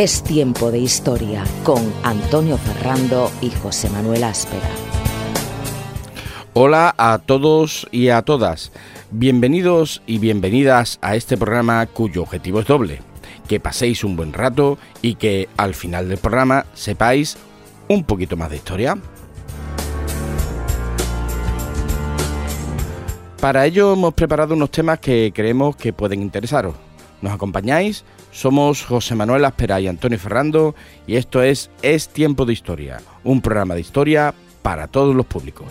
Es tiempo de historia con Antonio Ferrando y José Manuel Áspera. Hola a todos y a todas. Bienvenidos y bienvenidas a este programa cuyo objetivo es doble: que paséis un buen rato y que al final del programa sepáis un poquito más de historia. Para ello hemos preparado unos temas que creemos que pueden interesaros. ¿Nos acompañáis? Somos José Manuel Áspera y Antonio Ferrando y esto es Tiempo de Historia, un programa de historia para todos los públicos.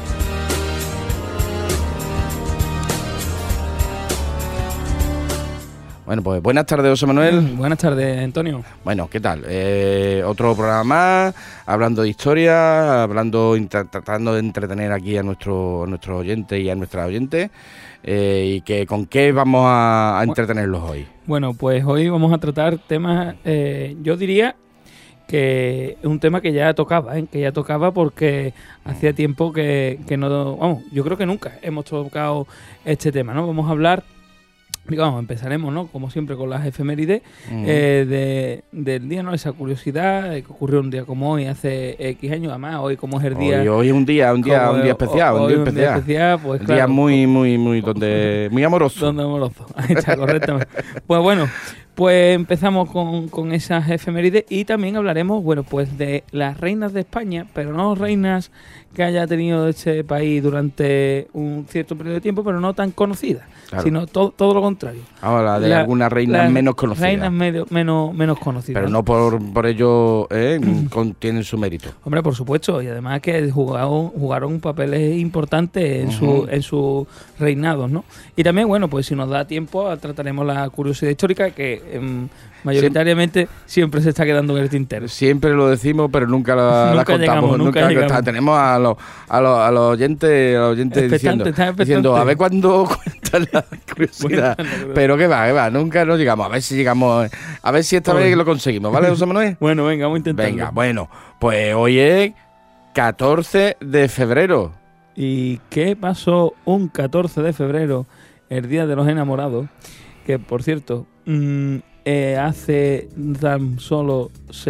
Bueno, pues buenas tardes, José Manuel. Buenas tardes, Antonio. Bueno, ¿qué tal? Otro programa más, hablando de historia, tratando de entretener aquí a nuestro oyente y a nuestra oyente. ¿Y que con qué vamos a entretenerlos hoy? Bueno, pues hoy vamos a tratar temas, yo diría que es un tema que ya tocaba, porque hacía tiempo que no, vamos, yo creo que nunca hemos tocado este tema, ¿no? Vamos a hablar, digamos, empezaremos, ¿no? Como siempre con las efemérides del día, ¿no? Esa curiosidad que ocurrió un día como hoy, hace X años, además, hoy como es el día... Hoy es un día especial, un día especial, pues un claro. día muy amoroso. Ahí está, correctamente. Pues bueno, pues empezamos con esas efemérides y también hablaremos, bueno, pues de las reinas de España, pero no reinas que haya tenido este país durante un cierto periodo de tiempo, pero no tan conocidas, claro, sino todo lo contrario. Ahora, de algunas reinas menos conocidas. Reinas menos conocidas. Pero no por ello tienen su mérito. Hombre, por supuesto, y además que jugaron papeles importantes en sus reinados, ¿no? Y también, bueno, pues si nos da tiempo, trataremos la curiosidad histórica que mayoritariamente siempre se está quedando en el tintero. Siempre lo decimos, pero nunca la contamos. Nunca tenemos a los oyentes diciendo a ver cuándo cuentan la curiosidad. Pero que va, nunca nos llegamos. A ver si esta vez lo conseguimos, ¿vale, José Manuel? Bueno, venga, vamos a intentarlo. Venga, bueno, pues hoy es 14 de febrero. ¿Y qué pasó un 14 de febrero, el Día de los Enamorados? Que, por cierto, hace tan solo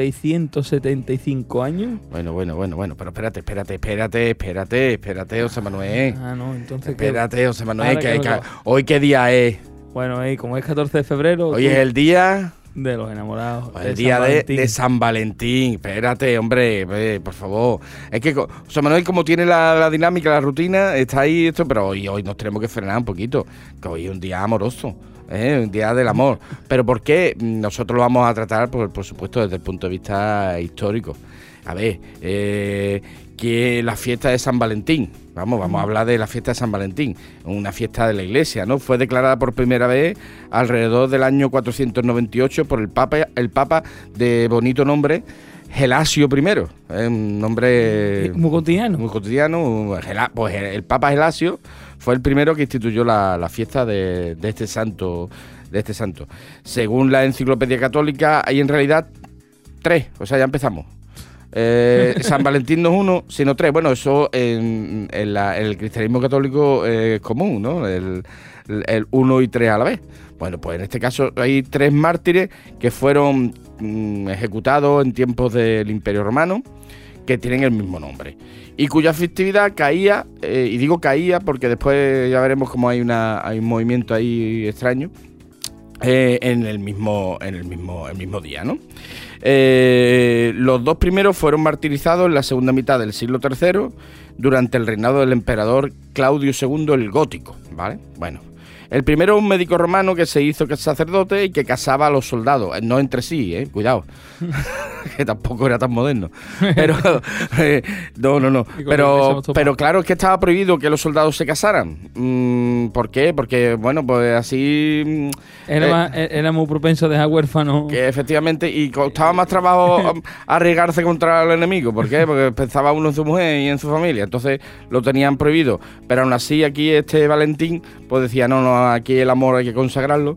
675 años. Bueno, pero espérate, José Manuel. No, entonces... Espérate, José Manuel, ¿hoy qué día es? Bueno, como es 14 de febrero... Hoy es el día... de los enamorados. El día de San Valentín. Espérate, hombre, por favor. Es que José Manuel, como tiene la dinámica, la rutina, está ahí esto, pero hoy nos tenemos que frenar un poquito, que hoy es un día amoroso. Un día del amor. ¿Pero por qué? Nosotros lo vamos a tratar, por supuesto, desde el punto de vista histórico. A ver, que la fiesta de San Valentín, vamos a hablar de la fiesta de San Valentín, una fiesta de la Iglesia, ¿no? Fue declarada por primera vez alrededor del año 498 por el Papa de bonito nombre, Gelasio I, un nombre muy cotidiano. Pues el Papa Gelasio fue el primero que instituyó la fiesta de este santo. Según la Enciclopedia Católica, hay en realidad 3, o sea, ya empezamos. San Valentín no es 1, sino 3. Bueno, eso en el cristianismo católico es común, ¿no? El 1 y 3 a la vez. Bueno, pues en este caso hay 3 mártires que fueron ejecutados en tiempos del Imperio Romano, que tienen el mismo nombre y cuya festividad caía, y digo caía porque después ya veremos cómo hay un movimiento ahí extraño, en el mismo día, ¿no? Los 2 primeros fueron martirizados en la segunda mitad del siglo III durante el reinado del emperador Claudio II el Gótico, ¿vale? Bueno, el primero, un médico romano que se hizo sacerdote y que casaba a los soldados, no entre sí, cuidado, que tampoco era tan moderno, pero no, pero claro, es que estaba prohibido que los soldados se casaran. ¿Por qué? Porque, bueno, pues así... Era muy propenso a dejar huérfano. Que efectivamente, y costaba más trabajo arriesgarse contra el enemigo. ¿Por qué? Porque pensaba uno en su mujer y en su familia, entonces lo tenían prohibido. Pero aún así aquí Valentín pues decía, no, aquí el amor hay que consagrarlo.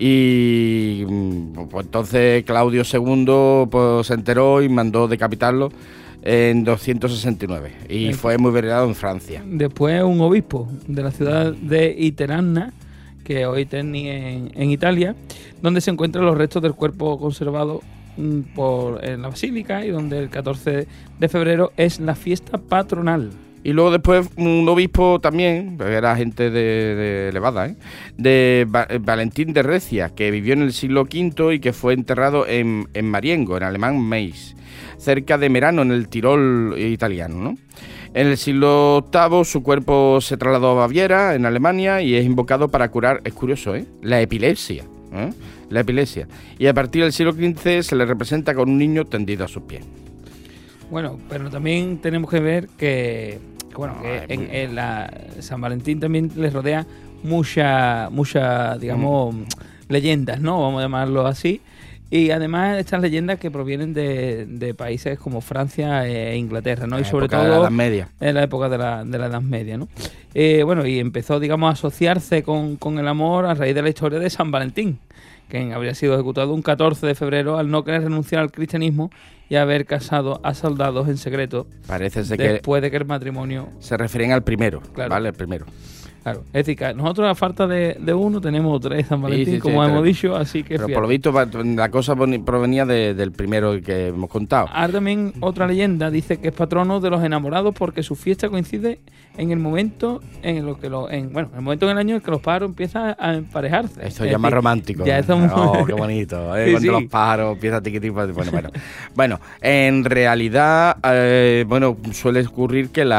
Y pues entonces Claudio II pues, se enteró y mandó decapitarlo en 269 y fue muy venerado en Francia. Después un obispo de la ciudad de Iterana, que hoy Terni en Italia, donde se encuentran los restos del cuerpo conservado en la basílica y donde el 14 de febrero es la fiesta patronal. Y luego después un obispo también, era gente de elevada, de Valentín de Recia, que vivió en el siglo V y que fue enterrado en Mariengo, en alemán Mainz, cerca de Merano, en el Tirol italiano, ¿no? En el siglo VIII su cuerpo se trasladó a Baviera, en Alemania, y es invocado para curar, es curioso, la epilepsia. La epilepsia. Y a partir del siglo XV se le representa con un niño tendido a sus pies. Bueno, pero también tenemos que ver que en la San Valentín también les rodea mucha digamos, leyendas, ¿no? Vamos a llamarlo así. Y además estas leyendas que provienen de países como Francia e Inglaterra, ¿no? Y sobre todo de la Edad Media. En la época de la Edad Media, ¿no? Y empezó, digamos, a asociarse con el amor a raíz de la historia de San Valentín, que habría sido ejecutado un 14 de febrero al no querer renunciar al cristianismo y haber casado a soldados en secreto. Parece ser después de que el matrimonio... Se refieren al primero, claro. ¿vale? El primero. Claro, es decir, que nosotros a falta de uno tenemos 3 San Valentín, como hemos dicho, así que... Pero por lo visto la cosa provenía del primero que hemos contado. Ahora también otra leyenda dice que es patrono de los enamorados porque su fiesta coincide en el momento el momento en el año en que los pájaros empiezan a emparejarse. Esto ya más romántico. Ya está muy... Oh, qué bonito. Sí, cuando los pájaros empiezan tiquitín. Bueno, en realidad, suele ocurrir que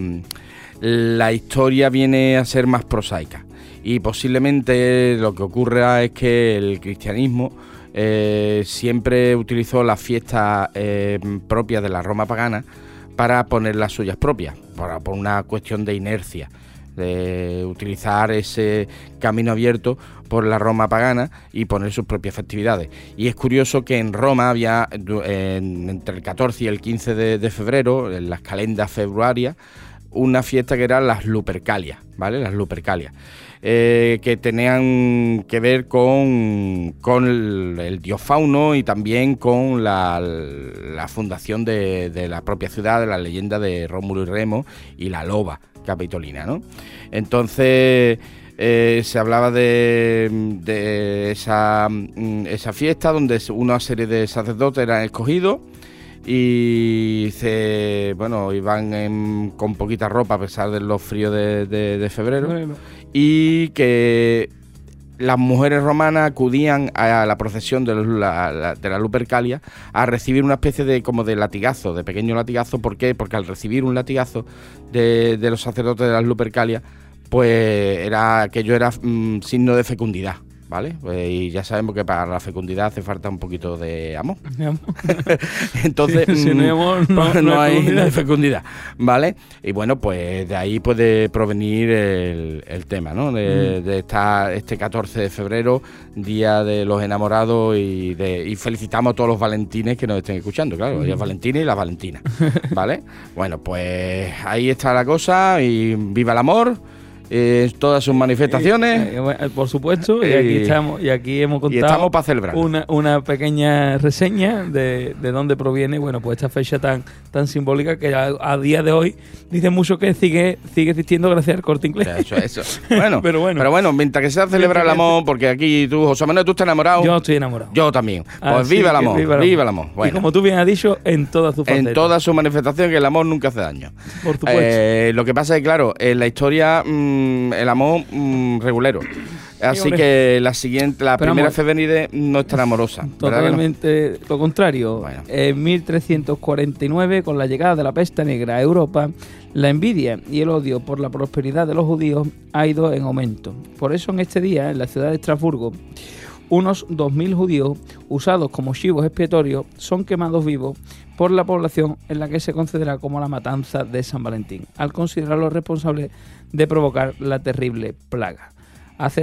la historia viene a ser más prosaica y posiblemente lo que ocurra es que el cristianismo siempre utilizó las fiestas propias de la Roma pagana para poner las suyas propias, por una cuestión de inercia, de utilizar ese camino abierto por la Roma pagana y poner sus propias festividades. Y es curioso que en Roma había entre el 14 y el 15 de febrero, en las calendas februarias, una fiesta que eran las Lupercalias, ¿vale? Las Lupercalias, que tenían que ver con el dios Fauno y también con la fundación de la propia ciudad, de la leyenda de Rómulo y Remo y la loba capitolina, ¿no? Entonces se hablaba de esa fiesta donde una serie de sacerdotes eran escogidos y iban con poquita ropa a pesar de los fríos de febrero, y que las mujeres romanas acudían a la procesión de la Lupercalia a recibir una especie de latigazo, de pequeño latigazo. ¿Por qué? Porque al recibir un latigazo de los sacerdotes de las Lupercalias, pues aquello era signo de fecundidad, ¿vale? Y ya sabemos que para la fecundidad hace falta un poquito de amor. Entonces, si no hay amor, no hay fecundidad, ¿vale? Y bueno, pues de ahí puede provenir el tema, ¿no? De este 14 de febrero, Día de los Enamorados, y felicitamos a todos los valentines que nos estén escuchando, claro, los valentines y las valentinas, ¿vale? Bueno, pues ahí está la cosa, y viva el amor. Todas sus manifestaciones, por supuesto, y aquí hemos contado, y estamos para celebrar una pequeña reseña de dónde proviene, pues esta fecha tan simbólica que a día de hoy dice mucho que sigue existiendo gracias al Corte Inglés. Eso. Bueno, pero bueno, mientras que sea celebrar el amor, porque aquí tú, José Manuel, tú estás enamorado. Yo estoy enamorado. Yo también. Pues viva el amor, viva el amor. Bueno, y como tú bien has dicho, en todas sus facetas. En todas sus manifestaciones, que el amor nunca hace daño. Por supuesto. Lo que pasa es que, claro, en la historia el amor regulero. Así que la primera efeméride no es tan amorosa. Totalmente lo contrario. Bueno. En 1349, con la llegada de la peste negra a Europa, la envidia y el odio por la prosperidad de los judíos ha ido en aumento. Por eso en este día, en la ciudad de Estrasburgo, unos 2.000 judíos, usados como chivos expiatorios, son quemados vivos por la población, en la que se considera como la matanza de San Valentín, al considerarlos responsables de provocar la terrible plaga. Hace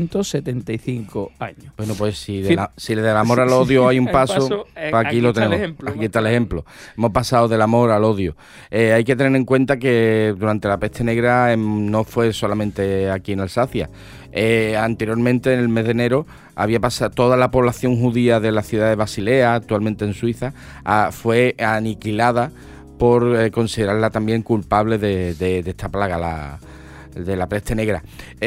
675 años. Bueno, pues si del amor al odio hay un paso, aquí lo tenemos. Aquí está el ejemplo. Hemos pasado del amor al odio. Hay que tener en cuenta que durante la peste negra no fue solamente aquí en Alsacia. Anteriormente, en el mes de enero, había pasado toda la población judía de la ciudad de Basilea, actualmente en Suiza, fue aniquilada por considerarla también culpable de esta plaga, el de la peste negra.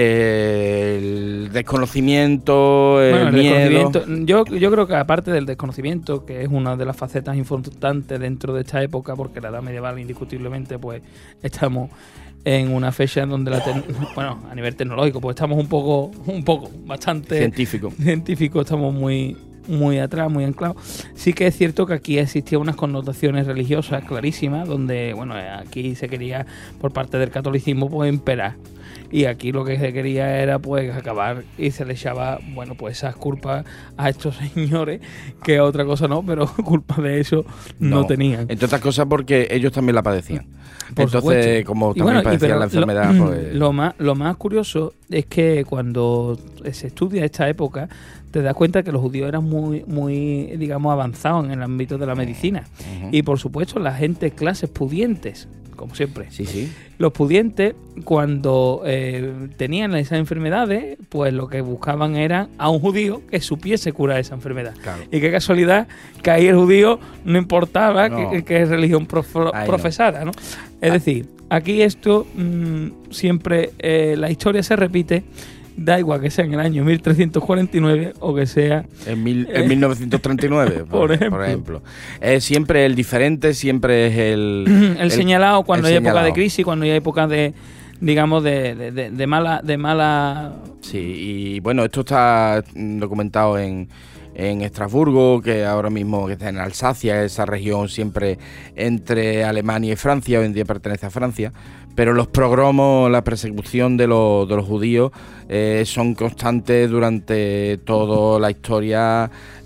El desconocimiento, el miedo. Yo creo que aparte del desconocimiento, que es una de las facetas importantes dentro de esta época, porque la edad medieval indiscutiblemente pues estamos en una fecha en donde bueno, a nivel tecnológico pues estamos un poco bastante científico, estamos muy atrás, muy anclados. Sí que es cierto que aquí existían unas connotaciones religiosas clarísimas, donde, bueno, aquí se quería, por parte del catolicismo, pues imperar. Y aquí lo que se quería era, pues, acabar, y se le echaba, bueno, pues esas culpas a estos señores, que otra cosa no, pero culpa de eso no tenían. Entre otras cosas porque ellos también la padecían. Por Entonces, supuesto. como también padecían la enfermedad, pues... Lo más curioso es que cuando se estudia esta época, te das cuenta que los judíos eran muy, digamos, avanzados en el ámbito de la medicina. Uh-huh. Y, por supuesto, la gente, clases pudientes, como siempre. Sí. Los pudientes, cuando tenían esas enfermedades, pues lo que buscaban era a un judío que supiese curar esa enfermedad. Claro. Y qué casualidad que ahí el judío no importaba qué religión profesara, ¿no? Es decir, aquí esto siempre, la historia se repite. Da igual que sea en el año 1349 o que sea... En 1939, por ejemplo. Siempre el diferente, siempre es el señalado cuando hay época de crisis, cuando hay época de, digamos, de mala... Sí, y bueno, esto está documentado en Estrasburgo, que ahora mismo que está en Alsacia, esa región siempre entre Alemania y Francia, hoy en día pertenece a Francia, pero los pogromos, la persecución de los judíos son constantes durante toda la historia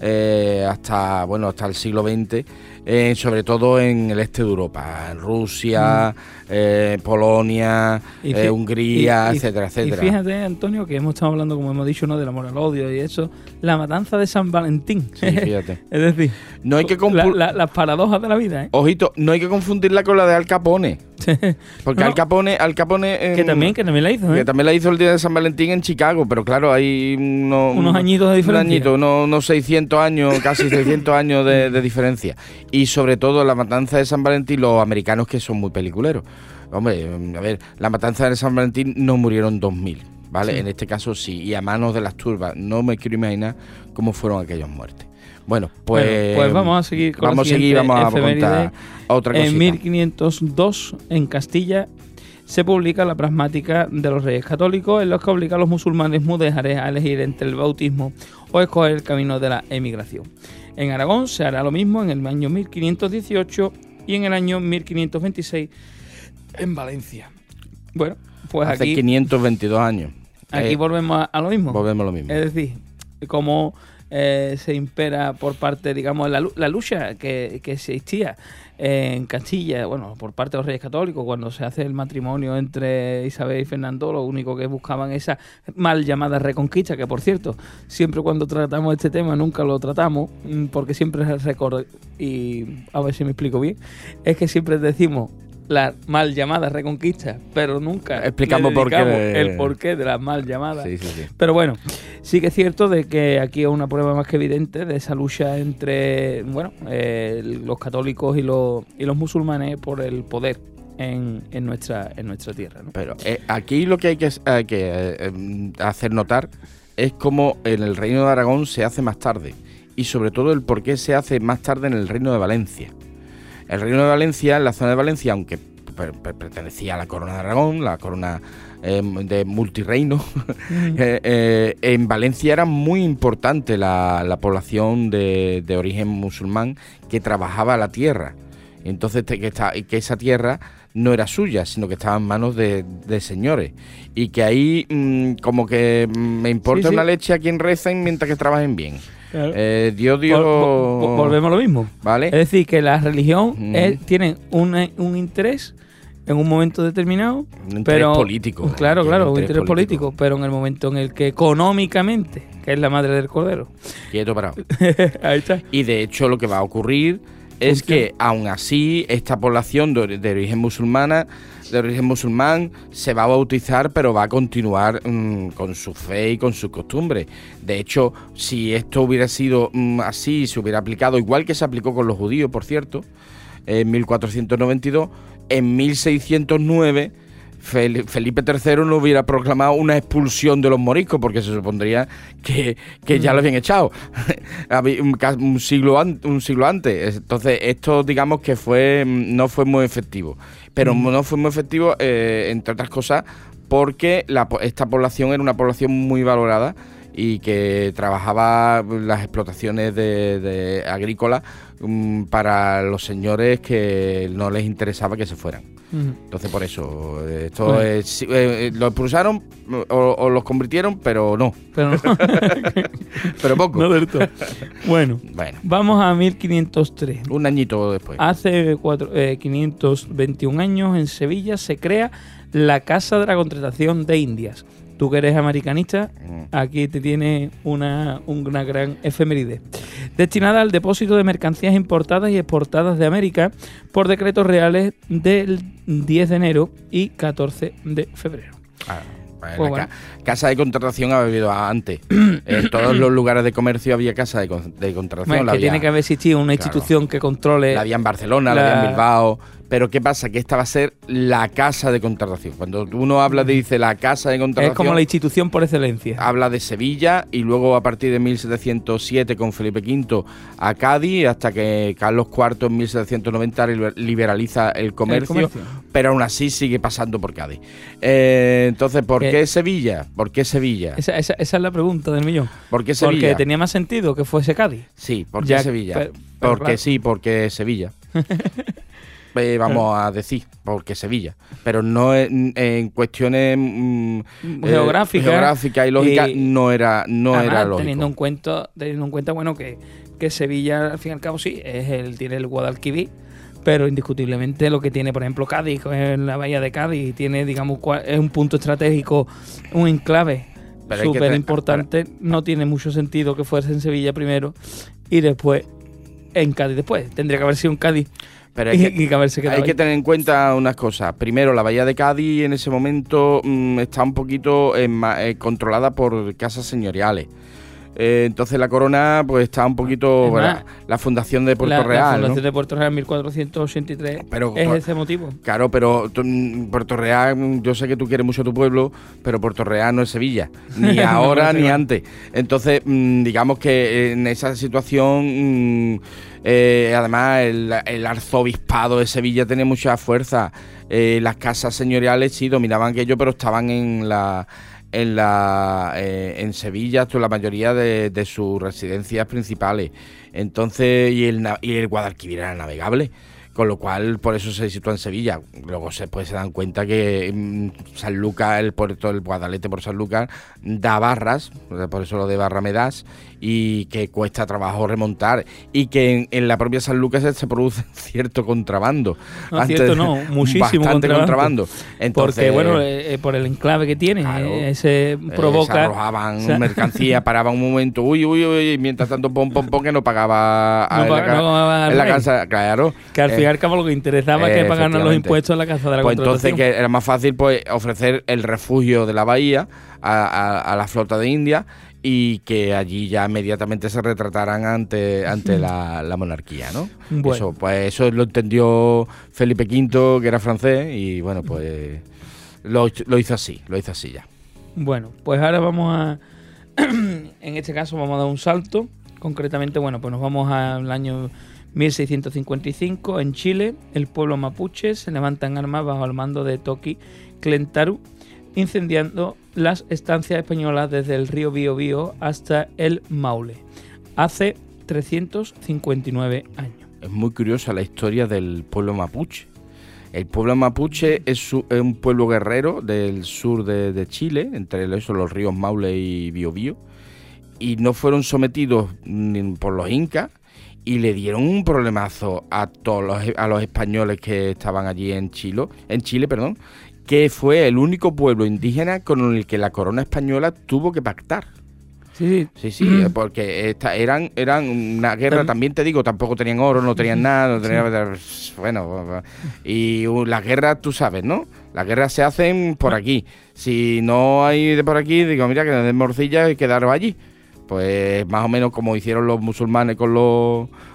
hasta el siglo XX, sobre todo en el este de Europa, en Rusia, Polonia, Hungría, etcétera. Y fíjate, Antonio, que hemos estado hablando, como hemos dicho, ¿no?, del amor al odio y eso, la matanza de San Valentín. Sí, fíjate. Es decir, no hay que las paradojas de la vida, ¿eh? Ojito, no hay que confundirla con la de Al Capone. Porque Al Capone que también la hizo, ¿eh? Que también la hizo el día de San Valentín en Chicago, pero claro, hay unos añitos de diferencia. Unos 600 años, casi 600 años de diferencia. Y sobre todo la matanza de San Valentín, los americanos que son muy peliculeros. Hombre, a ver, la matanza de San Valentín no murieron 2000, ¿vale? Sí. En este caso sí, y a manos de las turbas. No me quiero imaginar cómo fueron aquellas muertes. Bueno, pues vamos a seguir con vamos a contar otra cosita. En 1502, en Castilla, se publica la pragmática de los Reyes Católicos, en los que obliga a los musulmanes mudejares a elegir entre el bautismo o escoger el camino de la emigración. En Aragón se hará lo mismo en el año 1518 y en el año 1526 en Valencia. Bueno, pues hace aquí... 522 años. Aquí volvemos a lo mismo. Volvemos a lo mismo. Es decir, como... se impera por parte, digamos, la lucha que existía en Castilla, bueno, por parte de los Reyes Católicos, cuando se hace el matrimonio entre Isabel y Fernando, lo único que buscaban esa mal llamada reconquista, que por cierto, siempre cuando tratamos este tema, nunca lo tratamos, porque siempre es el y a ver si me explico bien, es que siempre decimos la mal llamada reconquista, pero nunca explicamos el porqué de la mal llamada. Sí. Pero bueno, sí que es cierto de que aquí es una prueba más que evidente de esa lucha entre los católicos y los musulmanes por el poder en nuestra tierra, ¿no? Pero aquí lo que hay que hacer notar es cómo en el Reino de Aragón se hace más tarde, y sobre todo el por qué se hace más tarde en el Reino de Valencia. El Reino de Valencia, en la zona de Valencia, aunque pertenecía a la Corona de Aragón, la corona de multirreino, en Valencia era muy importante la población de origen musulmán que trabajaba la tierra. Entonces que esa tierra no era suya, sino que estaba en manos de señores. Y que ahí como que me importa una leche a quien recen mientras que trabajen bien. Claro. Dios volvemos a lo mismo, ¿vale? Es decir, que la religión tiene un interés en un momento determinado, un interés político. Claro, un interés político, pero en el momento en el que económicamente, que es la madre del cordero, quieto parado. Ahí está. Y de hecho lo que va a ocurrir es que aún así esta población de origen musulmán se va a bautizar, pero va a continuar con su fe y con sus costumbres. De hecho, si esto hubiera sido así, se hubiera aplicado igual que se aplicó con los judíos, por cierto, en 1492, en 1609 Felipe III no hubiera proclamado una expulsión de los moriscos, porque se supondría que ya lo habían echado un siglo antes. Entonces, esto digamos que no fue muy efectivo. Pero no fue muy efectivo, entre otras cosas, porque esta población era una población muy valorada y que trabajaba las explotaciones de agrícolas para los señores que no les interesaba que se fueran. Entonces, por eso, lo expulsaron o los convirtieron, pero no. Pero poco. No del todo. Bueno, vamos a 1503. Un añito después. Hace 521 años, en Sevilla, se crea la Casa de la Contratación de Indias. Tú que eres americanista, aquí te tiene una gran efeméride. Destinada al depósito de mercancías importadas y exportadas de América por decretos reales del 10 de enero y 14 de febrero. Casa de contratación ha habido antes. En todos los lugares de comercio había casa de contratación. Que tiene que haber existido una institución que controle. La había en Barcelona, la había en Bilbao. Pero ¿qué pasa? Que esta va a ser la casa de contratación. Cuando uno habla dice la casa de contratación... Es como la institución por excelencia. Habla de Sevilla y luego a partir de 1707 con Felipe V a Cádiz, hasta que Carlos IV en 1790 liberaliza el comercio. Pero aún así sigue pasando por Cádiz. Entonces, ¿por qué Sevilla? ¿Por qué Sevilla? Esa es la pregunta del millón. ¿Por qué Sevilla? Porque tenía más sentido que fuese Cádiz. Sí, ¿por qué Sevilla? Porque Sevilla. Vamos a decir, porque Sevilla, pero no en cuestiones geográficas y lógicas no era lógico. Teniendo en cuenta bueno que Sevilla al fin y al cabo sí tiene el Guadalquivir, pero indiscutiblemente lo que tiene por ejemplo Cádiz, en la bahía de Cádiz, tiene digamos es un punto estratégico, un enclave súper importante. No tiene mucho sentido que fuese en Sevilla primero y después en Cádiz después. Tendría que haber sido en Cádiz. Pero hay que tener en cuenta unas cosas. Primero, la bahía de Cádiz en ese momento está un poquito controlada por casas señoriales. Entonces la corona pues está un poquito... la fundación de Puerto Real, la fundación de Puerto Real en 1483 es ese motivo. Claro, pero Puerto Real, yo sé que tú quieres mucho tu pueblo, pero Puerto Real no es Sevilla, ni ahora ni antes. Entonces, digamos que en esa situación... además el arzobispado de Sevilla tenía mucha fuerza. Las casas señoriales sí dominaban aquello, pero estaban en Sevilla, la mayoría de sus residencias principales. Entonces, y el Guadalquivir era navegable, con lo cual por eso se sitúa en Sevilla. Luego se dan cuenta que Sanlúcar, el puerto del Guadalete por Sanlúcar, da barras, por eso lo de Barramedas, y que cuesta trabajo remontar, y que en la propia Sanlúcar se produce cierto contrabando. Muchísimo bastante contrabando. porque Entonces, bueno, por el enclave que tiene, se provoca... se arrojaban mercancía, paraban un momento, uy, mientras tanto pom, que no pagaba en la casa, claro. Que al fin y al cabo lo que interesaba es que pagaran los impuestos en la casa de la contratación. Entonces que era más fácil pues ofrecer el refugio de la bahía a la flota de India, y que allí ya inmediatamente se retrataran ante la monarquía, ¿no? Bueno. Eso lo entendió Felipe V, que era francés, y bueno, pues lo hizo así ya. Bueno, pues ahora vamos a... en este caso vamos a dar un salto. Concretamente, bueno, pues nos vamos al año 1655. En Chile, el pueblo mapuche se levanta en armas bajo el mando de Toki Clentaru, incendiando las estancias españolas desde el río Biobío hasta el Maule, hace 359 años. Es muy curiosa la historia del pueblo mapuche. El pueblo mapuche es un pueblo guerrero del sur de Chile, entre los ríos Maule y Biobío, y no fueron sometidos por los incas, y le dieron un problemazo a los españoles que estaban allí en Chile, que fue el único pueblo indígena con el que la corona española tuvo que pactar. Sí, porque eran una guerra, también te digo, tampoco tenían oro, no tenían nada, bueno, y las guerras, tú sabes, ¿no? Las guerras se hacen por aquí. Si no hay de por aquí, digo, mira, que den morcilla y quedaros allí. Pues más o menos como hicieron los musulmanes con los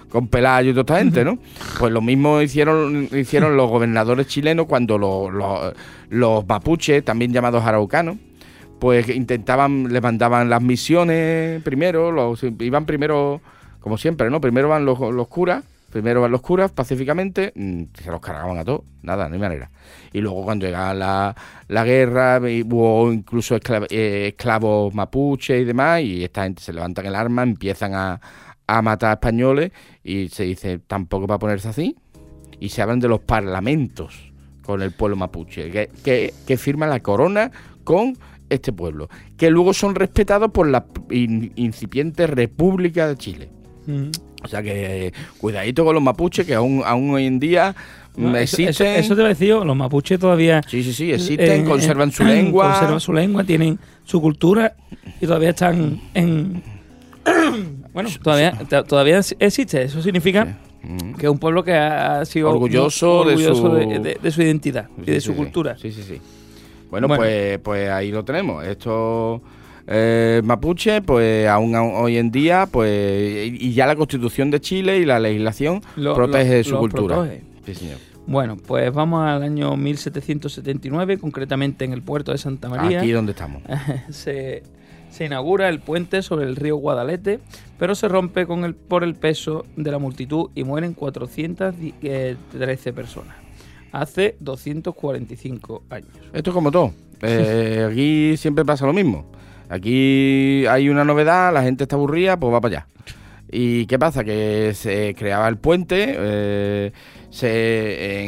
con Pelayo y toda esta gente, ¿no? Pues lo mismo hicieron los gobernadores chilenos cuando los mapuches, también llamados araucanos, pues les mandaban las misiones primero, iban primero, como siempre, ¿no? Primero van los curas pacíficamente, se los cargaban a todos, nada, no hay manera. Y luego cuando llegaba la guerra, hubo incluso esclavos mapuches y demás, y esta gente se levantan el arma, empiezan a matar a españoles, y se dice, tampoco va a ponerse así, y se hablan de los parlamentos con el pueblo mapuche, que firma la corona con este pueblo, que luego son respetados por la incipiente República de Chile. O sea que cuidadito con los mapuches, que aún hoy en día existen. Eso te voy a decir yo, los mapuches todavía... Sí, existen, conservan su lengua. Conservan su lengua, tienen su cultura y todavía están en... Bueno, todavía existe. Eso significa que es un pueblo que ha sido orgulloso de su identidad y de su cultura. Sí. Bueno, pues ahí lo tenemos. Esto... mapuche, pues aún hoy en día, pues y ya la Constitución de Chile y la legislación protege su cultura. Protege. Sí, señor. Bueno, pues vamos al año 1779, concretamente en el puerto de Santa María. Aquí donde estamos. Se inaugura el puente sobre el río Guadalete, pero se rompe por el peso de la multitud y mueren 413 personas. Hace 245 años. Esto es como todo. Aquí siempre pasa lo mismo. Aquí hay una novedad, la gente está aburrida, pues va para allá. ¿Y qué pasa? Que se creaba el puente, se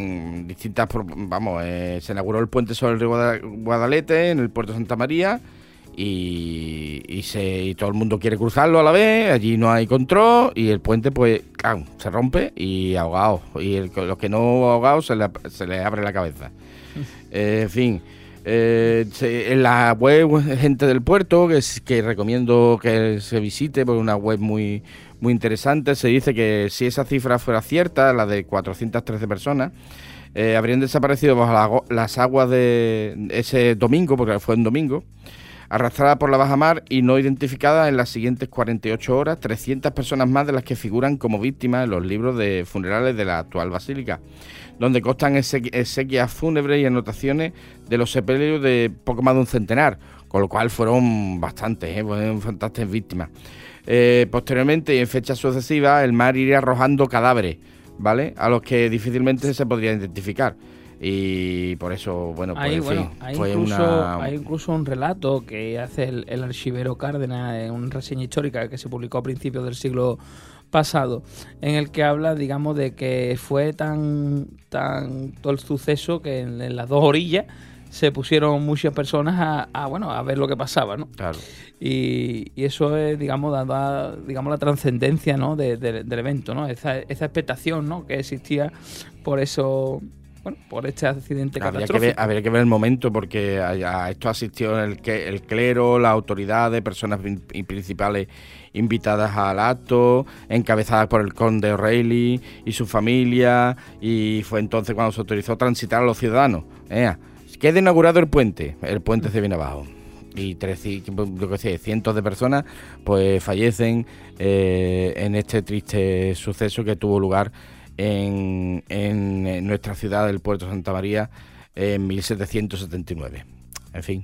inauguró el puente sobre el río Guadalete, en el puerto de Santa María, y todo el mundo quiere cruzarlo a la vez, allí no hay control, y el puente pues se rompe y ahogados. Y los que no ahogados se les abre la cabeza. En fin... en la web Gente del Puerto, que recomiendo que se visite, porque es una web muy, muy interesante, se dice que si esa cifra fuera cierta, la de 413 personas, habrían desaparecido bajo las aguas de ese domingo, porque fue un domingo, arrastradas por la bajamar y no identificadas en las siguientes 48 horas, 300 personas más de las que figuran como víctimas en los libros de funerales de la actual basílica, donde constan exequias fúnebres y anotaciones de los sepelios de poco más de un centenar, con lo cual fueron bastantes, bastantes víctimas. Posteriormente y en fechas sucesivas, el mar iría arrojando cadáveres, ¿vale?, a los que difícilmente se podría identificar. Y por eso, bueno, pues hay incluso un relato que hace el archivero Cárdenas en una reseña histórica que se publicó a principios del siglo pasado, en el que habla, digamos, de que fue tan todo el suceso que en las dos orillas se pusieron muchas personas a ver lo que pasaba, ¿no? Claro. Y eso es, digamos, dada la trascendencia, ¿no?, del evento, ¿no? Esa expectación, ¿no?, que existía por eso. Bueno, por este accidente catastrófico. Habría que ver el momento, porque a esto asistió el clero, las autoridades, personas principales invitadas al acto, encabezadas por el conde O'Reilly y su familia, y fue entonces cuando se autorizó transitar a los ciudadanos. Queda inaugurado el puente se viene abajo. Y cientos de personas pues fallecen en este triste suceso que tuvo lugar en nuestra ciudad del puerto de Santa María en 1779. En fin,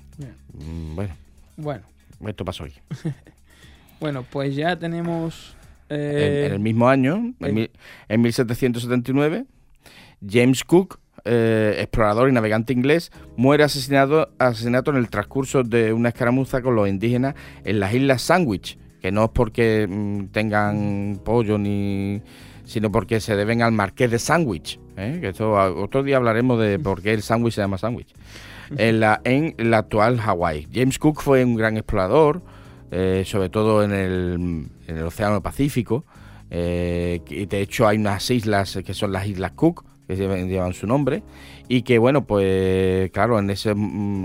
bueno, esto pasó hoy. Bueno, pues ya tenemos... En el mismo año, en 1779, James Cook, explorador y navegante inglés, muere asesinato en el transcurso de una escaramuza con los indígenas en las Islas Sandwich, que no es porque tengan pollo sino porque se deben al Marqués de Sandwich, que esto otro día hablaremos de por qué el sándwich se llama sándwich, en la actual Hawái. James Cook fue un gran explorador, sobre todo en el Océano Pacífico, y de hecho hay unas islas que son las Islas Cook, que llevan su nombre, y que bueno, pues claro, en esa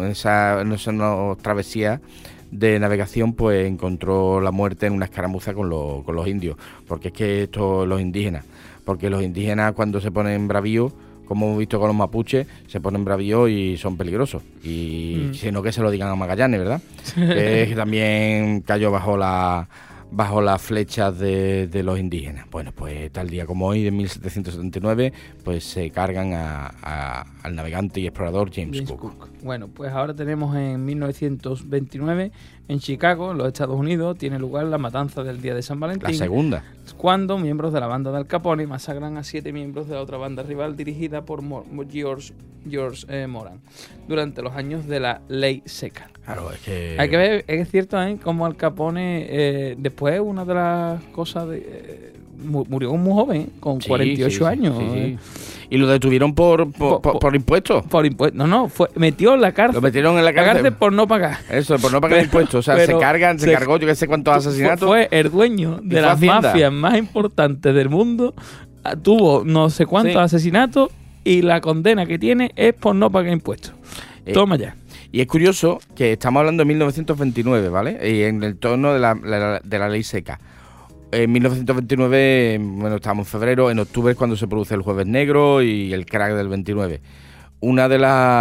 travesía de navegación pues encontró la muerte en una escaramuza con los indios, porque es que los indígenas cuando se ponen bravíos, como hemos visto con los mapuches, se ponen bravíos y son peligrosos, y sino que se lo digan a Magallanes, ¿verdad? Que también cayó bajo bajo las flechas de los indígenas. Bueno, pues tal día como hoy, de 1779, pues se cargan al navegante y explorador James Cook. Bueno, pues ahora tenemos en 1929, en Chicago, en los Estados Unidos, tiene lugar la matanza del día de San Valentín. La segunda. Cuando miembros de la banda de Al Capone masacran a 7 miembros de la otra banda rival dirigida por George Moran durante los años de la Ley Seca. Claro, es que... Hay que ver, es cierto, como Al Capone, después una de las cosas murió muy joven, con 48 años. Sí. Y lo detuvieron por impuestos. Por impuestos. No, metió en la cárcel. Lo metieron en la cárcel por no pagar. Eso, por no pagar impuestos. O sea, se cargó yo que sé cuántos asesinatos. Fue el dueño de las mafias más importantes del mundo. Tuvo no sé cuántos asesinatos y la condena que tiene es por no pagar impuestos. Toma ya. Y es curioso que estamos hablando de 1929, ¿vale? Y en el tono de la Ley Seca. En 1929, bueno, estamos en febrero, en octubre es cuando se produce el Jueves Negro y el crack del 29. Una de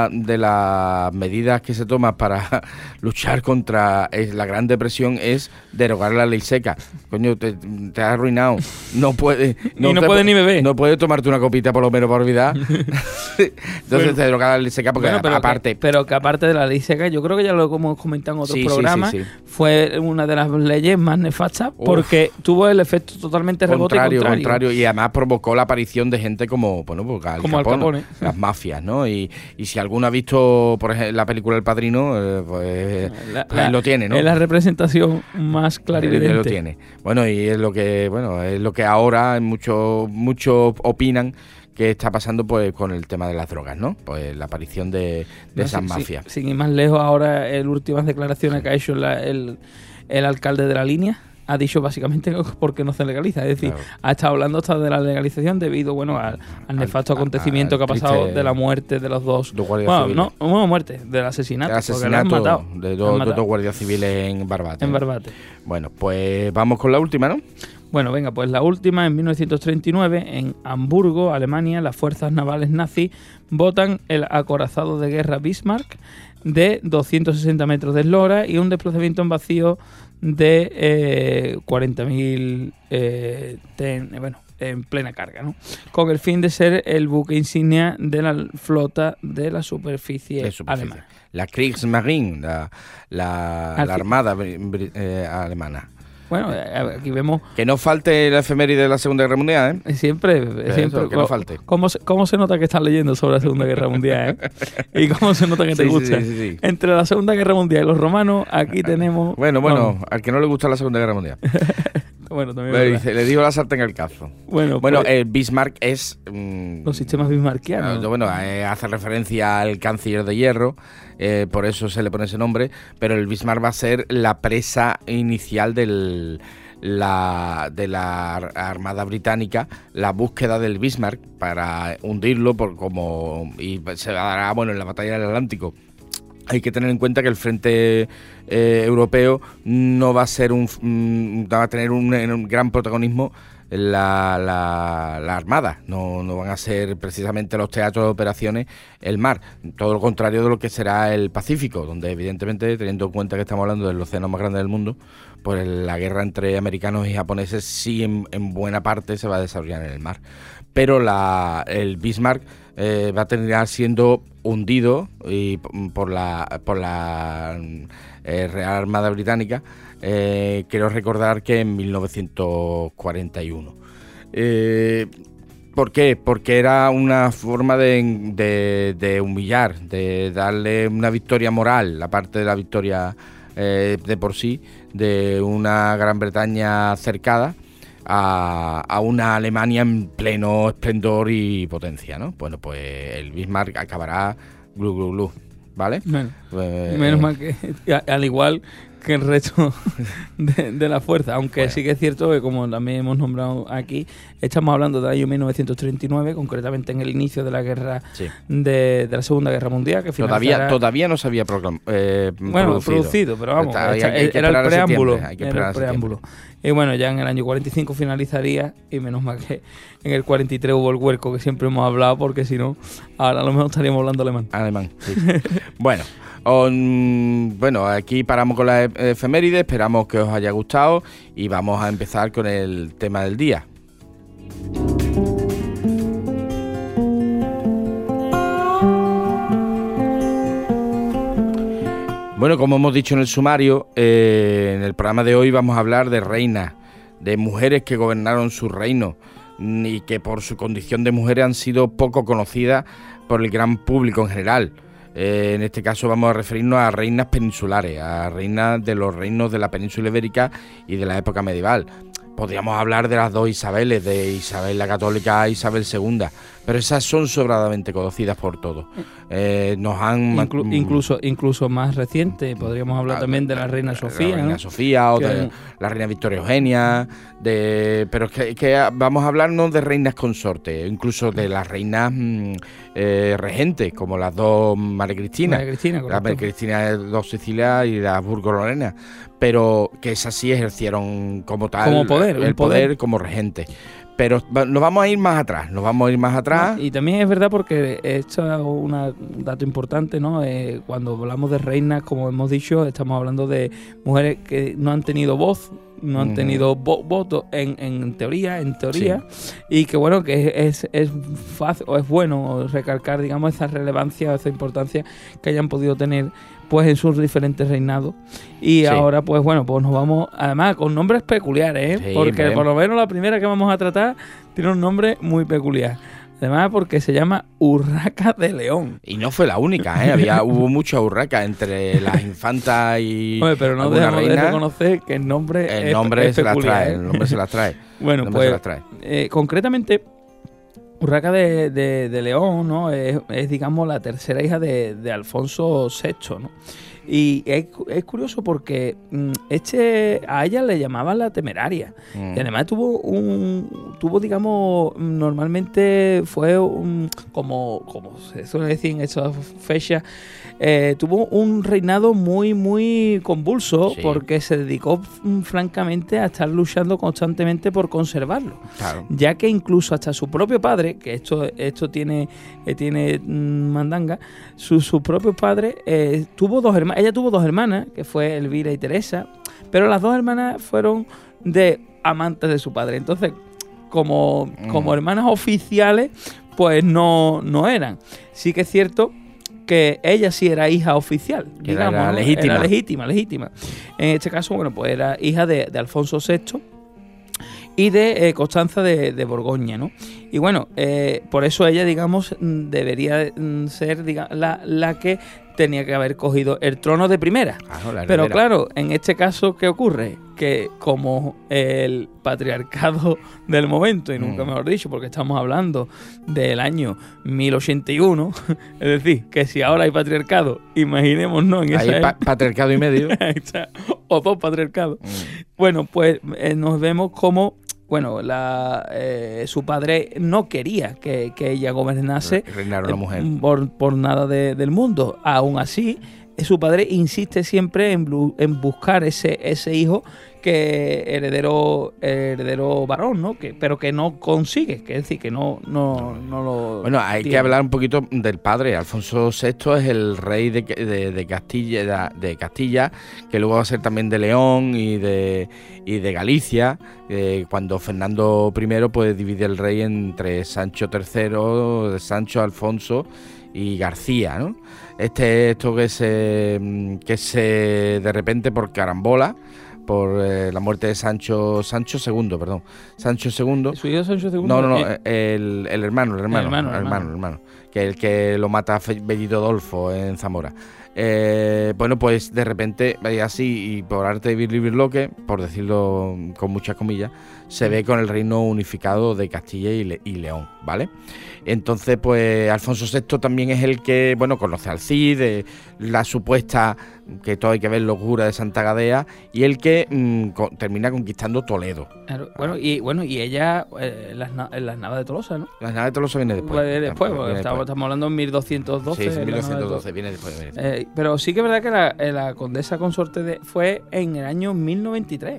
las medidas que se toma para luchar contra la Gran Depresión es derogar la Ley Seca. Coño, te has arruinado. No puedes no puedes ni beber. No puedes tomarte una copita por lo menos para olvidar. Entonces te derogar la Ley Seca porque aparte... Pero que aparte de la Ley Seca, yo creo que ya lo hemos comentado en otros programas, fue una de las leyes más nefastas porque tuvo el efecto totalmente rebote contrario. Y además provocó la aparición de gente como Al Capone, las mafias, ¿no? Y si alguno ha visto, por ejemplo, la película El Padrino, pues lo tiene, ¿no? Es la representación más clarividente. Lo tiene. Bueno, y es lo que ahora muchos opinan que está pasando pues con el tema de las drogas, ¿no? Pues la aparición de esas mafias. Sin ir más lejos, ahora en últimas declaraciones que ha hecho el alcalde de La Línea, ha dicho básicamente porque no se legaliza. Es decir, ha estado hablando hasta de la legalización debido, al nefasto acontecimiento que ha pasado de la muerte de los dos guardias civiles. No muerte, del asesinato. Porque lo han matado. De dos guardias civiles en Barbate. Bueno, pues vamos con la última, ¿no? Bueno, venga, pues la última, en 1939, en Hamburgo, Alemania, las fuerzas navales nazis botan el acorazado de guerra Bismarck de 260 metros de eslora y un desplazamiento en vacío de 40.000 en plena carga, ¿no? Con el fin de ser el buque insignia de la flota de la superficie alemana. La Kriegsmarine, la Armada alemana. Bueno, aquí vemos... Que no falte la efeméride de la Segunda Guerra Mundial, ¿eh? Siempre. Que no falte. ¿Cómo se nota que estás leyendo sobre la Segunda Guerra Mundial, Y cómo se nota que te gusta. Sí. Entre la Segunda Guerra Mundial y los romanos, aquí tenemos... Bueno, al que no le gusta la Segunda Guerra Mundial. Bueno, también le digo la sartén al cazo. Bueno, el Bismarck es... los sistemas bismarckianos. Hace referencia al canciller de hierro, por eso se le pone ese nombre, pero el Bismarck va a ser la presa inicial de la Armada Británica, la búsqueda del Bismarck para hundirlo y se dará en la batalla del Atlántico. Hay que tener en cuenta que el frente europeo no va a ser va a tener un gran protagonismo la Armada. No van a ser precisamente los teatros de operaciones el mar, todo lo contrario de lo que será el Pacífico, donde evidentemente, teniendo en cuenta que estamos hablando del océano más grande del mundo, pues la guerra entre americanos y japoneses sí en buena parte se va a desarrollar en el mar. Pero el Bismarck va a terminar siendo hundido por la Real Armada Británica. Quiero recordar que en 1941. ¿Por qué? Porque era una forma de humillar, de darle una victoria moral, aparte de la victoria de por sí, de una Gran Bretaña cercada a una Alemania en pleno esplendor y potencia, ¿no? Bueno, pues el Bismarck acabará glu glu glu, ¿vale? Menos mal que, al igual que el resto de la fuerza, aunque sí que es cierto que, como también hemos nombrado aquí, estamos hablando del año 1939, concretamente en el inicio de la guerra de la Segunda Guerra Mundial, que todavía no se había producido, pero vamos, era el preámbulo. Y bueno, ya en el año 45 finalizaría, y menos mal que en el 43 hubo el huerco que siempre hemos hablado, porque si no, ahora a lo mejor estaríamos hablando alemán. Sí. Bueno, Bueno, aquí paramos con la efeméride, esperamos que os haya gustado y vamos a empezar con el tema del día. Bueno, como hemos dicho en el sumario, en el programa de hoy vamos a hablar de reinas, de mujeres que gobernaron su reino y que por su condición de mujeres han sido poco conocidas por el gran público en general. En este caso vamos a referirnos a reinas peninsulares, a reinas de los reinos de la península ibérica y de la época medieval. Podríamos hablar de las dos Isabeles, de Isabel la Católica e Isabel II, pero esas son sobradamente conocidas por todos. Nos han incluso más reciente, podríamos hablar también de la reina Sofía. La reina Sofía o de la reina Victoria Eugenia, pero es que vamos a hablarnos de reinas consortes, incluso de las reinas regentes, como las dos María Cristina, la María Cristina de dos Sicilias y la Habsburgo-Lorena, pero que esas sí ejercieron como tal el poder como regente. Pero nos vamos a ir más atrás, Y también es verdad porque esto es un dato importante, ¿no? Cuando hablamos de reinas, como hemos dicho, estamos hablando de mujeres que no han tenido voz, no han tenido voto en teoría, sí. Y que bueno, que es fácil o es bueno recalcar, digamos, esa relevancia, esa importancia que hayan podido tener pues en sus diferentes reinados. Y sí. Ahora pues bueno, pues nos vamos además con nombres peculiares, sí, porque por lo menos la primera que vamos a tratar tiene un nombre muy peculiar. Además porque se llama Urraca de León. Y no fue la única, hubo muchas urracas entre las infantas y oye, pero no dejamos de reconocer que el nombre es se peculiar, el nombre se las trae. Bueno, pues concretamente Urraca de León, ¿no? Es digamos la tercera hija de Alfonso VI, ¿no? Y es curioso porque a ella le llamaban la temeraria. Y además tuvo digamos, normalmente fue como se suele decir en esas fechas, tuvo un reinado muy, muy convulso, sí. Porque se dedicó francamente a estar luchando constantemente por conservarlo. Claro. Ya que incluso hasta su propio padre, que esto tiene mandanga, su propio padre tuvo dos hermanas. Ella tuvo dos hermanas, que fue Elvira y Teresa, pero las dos hermanas fueron de amantes de su padre. Entonces, como hermanas oficiales, pues no eran. Sí que es cierto que ella sí era hija oficial, digamos, era legítima. Era legítima. En este caso, bueno, pues era hija de Alfonso VI y de Constanza de Borgoña, ¿no? Y bueno, por eso ella, digamos, debería ser la que tenía que haber cogido el trono de primera. Pero claro, en este caso, ¿qué ocurre? Que como el patriarcado del momento, y nunca mejor dicho, porque estamos hablando del año 1081, es decir, que si ahora hay patriarcado, imaginémonos en esa época, patriarcado y medio. O dos patriarcados. Bueno, pues nos vemos como su padre no quería que ella gobernase la mujer. Por nada del mundo. Aún así, su padre insiste siempre en buscar ese hijo que heredero varón, ¿no? Pero que no consigue, que es decir, que no lo... Bueno, hay que hablar un poquito del padre. Alfonso VI es el rey de Castilla, que luego va a ser también de León y de Galicia, cuando Fernando I pues divide el rey entre Sancho III, Sancho, Alfonso y García, ¿no? Esto que se de repente por carambola, por la muerte de Sancho II. ¿Su hijo Sancho II? No, el hermano, que el que lo mata a Bellito Adolfo en Zamora. Bueno, pues de repente, así, y por arte de Birlibirloque, por decirlo con muchas comillas, se ve con el reino unificado de Castilla y León, ¿vale? Entonces, pues Alfonso VI también es el que, bueno, conoce al Cid, la supuesta, que todo hay que ver, locura de Santa Gadea, y el que termina conquistando Toledo. Claro, y ella, las navas de Tolosa, ¿no? Las navas de Tolosa viene después. Estamos hablando en 1212. Sí, 1212, viene después. Pero sí que es verdad que la condesa consorte fue en el año 1093.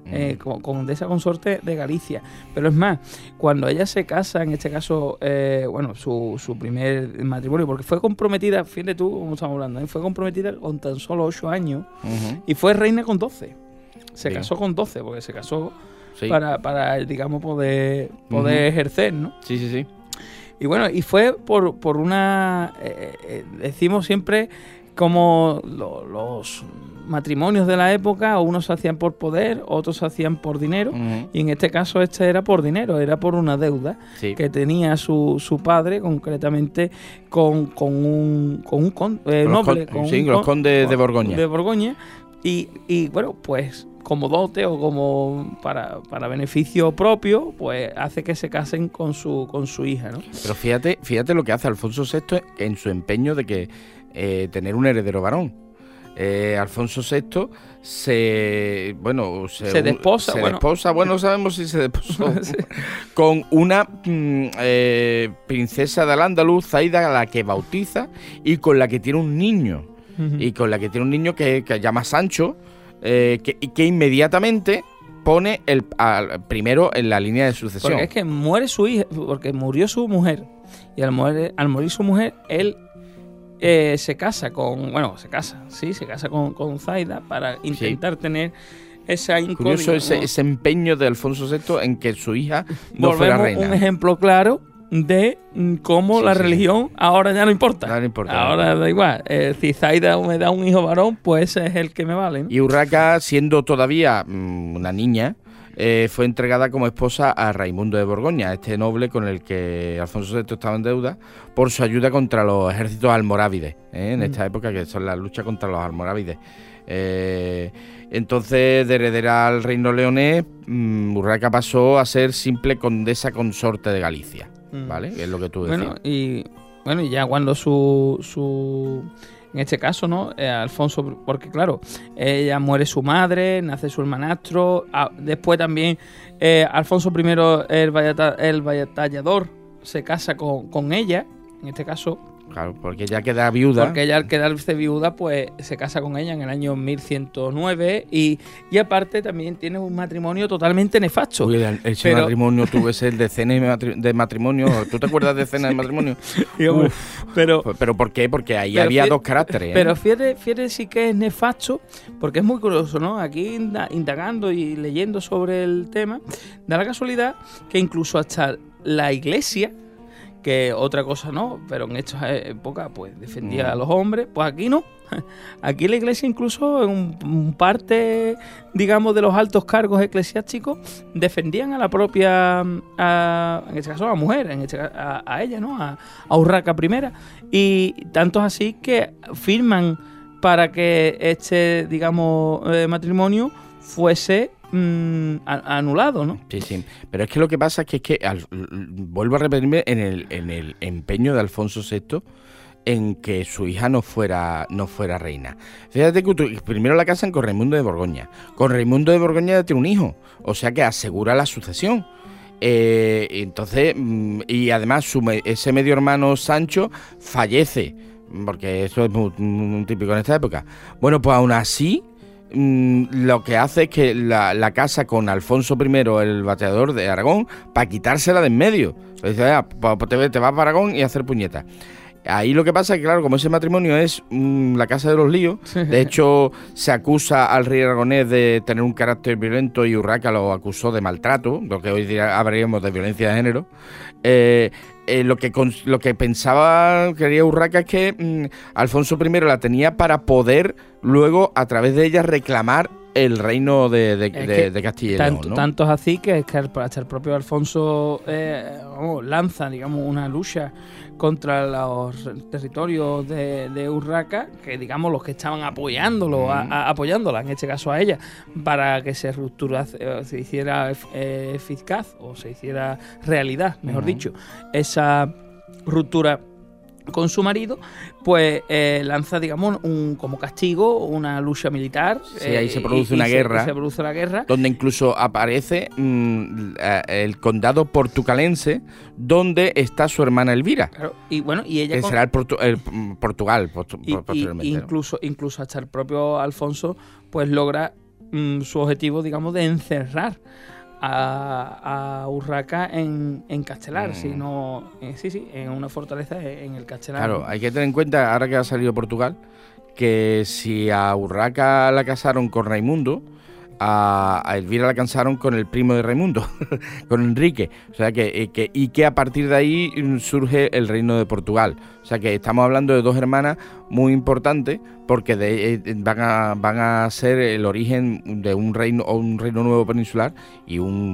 con esa consorte de Galicia. Pero es más, cuando ella se casa, en este caso, su primer matrimonio, porque fue comprometida, fíjate tú cómo estamos hablando, fue comprometida con tan solo 8 años y fue reina con 12. Se casó con 12, porque se casó para digamos, poder ejercer, ¿no? Sí, sí, sí. Y bueno, y fue por una... decimos siempre como los matrimonios de la época, unos se hacían por poder, otros se hacían por dinero, y en este caso era por dinero, era por una deuda que tenía su padre, concretamente con un noble. Los condes de Borgoña. De Borgoña, y bueno, pues como dote o como para beneficio propio, pues hace que se casen con su hija, ¿no? Pero fíjate lo que hace Alfonso VI en su empeño de que tener un heredero varón. Alfonso VI se desposa, bueno, no sabemos si se desposó, con una princesa de Al-Ándalus, Zaida, a la que bautiza y con la que tiene un niño. Y con la que tiene un niño que llama Sancho, que inmediatamente pone primero en la línea de sucesión. Porque es que muere su hija, porque murió su mujer, y al morir su mujer, él se casa con Zaida para intentar tener esa incógnita. Curioso ese empeño de Alfonso VI en que su hija no fuera reina. Un ejemplo claro de cómo la religión ahora ya no importa. Ahora da igual. Si Zaida me da un hijo varón, pues ese es el que me vale, ¿no? Y Urraca, siendo todavía una niña, fue entregada como esposa a Raimundo de Borgoña, este noble con el que Alfonso VI estaba en deuda por su ayuda contra los ejércitos almorávides, en esta época, que son la lucha contra los almorávides. Entonces, de heredera al reino leonés, Urraca pasó a ser simple condesa consorte de Galicia, ¿vale? Es lo que tú decías. Y ya cuando en este caso, ¿no? Alfonso, porque claro, ella muere su madre, nace su hermanastro, después también Alfonso I, el batallador, se casa con ella, en este caso. Claro, porque ella queda viuda. Porque ella, al quedarse viuda, pues se casa con ella en el año 1109 y aparte también tiene un matrimonio totalmente nefasto. Uy, ese matrimonio tuvo ese de cena de matrimonio. ¿Tú te acuerdas de cena de matrimonio? Pero ¿por qué? Porque ahí había dos caracteres. Pero fíjate sí que es nefasto, porque es muy curioso, ¿no? Aquí indagando y leyendo sobre el tema, da la casualidad que incluso hasta la Iglesia, que otra cosa no, pero en esta época pues defendía a los hombres, pues aquí no. Aquí la Iglesia, incluso en parte, digamos, de los altos cargos eclesiásticos, defendían a la propia, en este caso a la mujer, a ella, ¿no? A Urraca I, y tanto es así que firman para que este, digamos, matrimonio fuese anulado, ¿no? Sí. Pero es que lo que pasa es que vuelvo a repetirme en el empeño de Alfonso VI en que su hija no fuera reina. Fíjate que primero la casan con Raimundo de Borgoña. Con Raimundo de Borgoña ya tiene un hijo, o sea que asegura la sucesión. Entonces, y además ese medio hermano Sancho fallece, porque eso es muy típico en esta época. Bueno, pues aún así, lo que hace es que la casa con Alfonso I, el bateador de Aragón, para quitársela de en medio. Dice, te vas para Aragón y a hacer puñetas. Ahí lo que pasa es que, claro, como ese matrimonio es la casa de los líos, de hecho se acusa al rey aragonés de tener un carácter violento y Urraca lo acusó de maltrato, lo que hoy día hablaríamos de violencia de género. Lo que quería Urraca es que Alfonso I la tenía para poder luego, a través de ella, reclamar el reino de Castilla y León, ¿no? Tanto es así que hasta el propio Alfonso lanza, digamos, una lucha contra los territorios de Urraca, que digamos los que estaban apoyándola, en este caso a ella, para que se hiciera eficaz o se hiciera realidad, mejor dicho, esa ruptura con su marido, pues lanza, digamos, como castigo una lucha militar. Sí, ahí se produce una guerra. Se produce la guerra. Donde incluso aparece el condado portucalense, donde está su hermana Elvira. Claro, y bueno, y ella... Que será el Portugal posteriormente. Incluso hasta el propio Alfonso, pues logra su objetivo, digamos, de encerrar a Urraca en Castelar, sino en una fortaleza en el Castelar. Claro, hay que tener en cuenta, ahora que ha salido Portugal, que si a Urraca la casaron con Raimundo, a Elvira la casaron con el primo de Raimundo, con Enrique. O sea que a partir de ahí surge el reino de Portugal. O sea que estamos hablando de dos hermanas muy importantes, porque van a ser el origen de un reino nuevo peninsular y el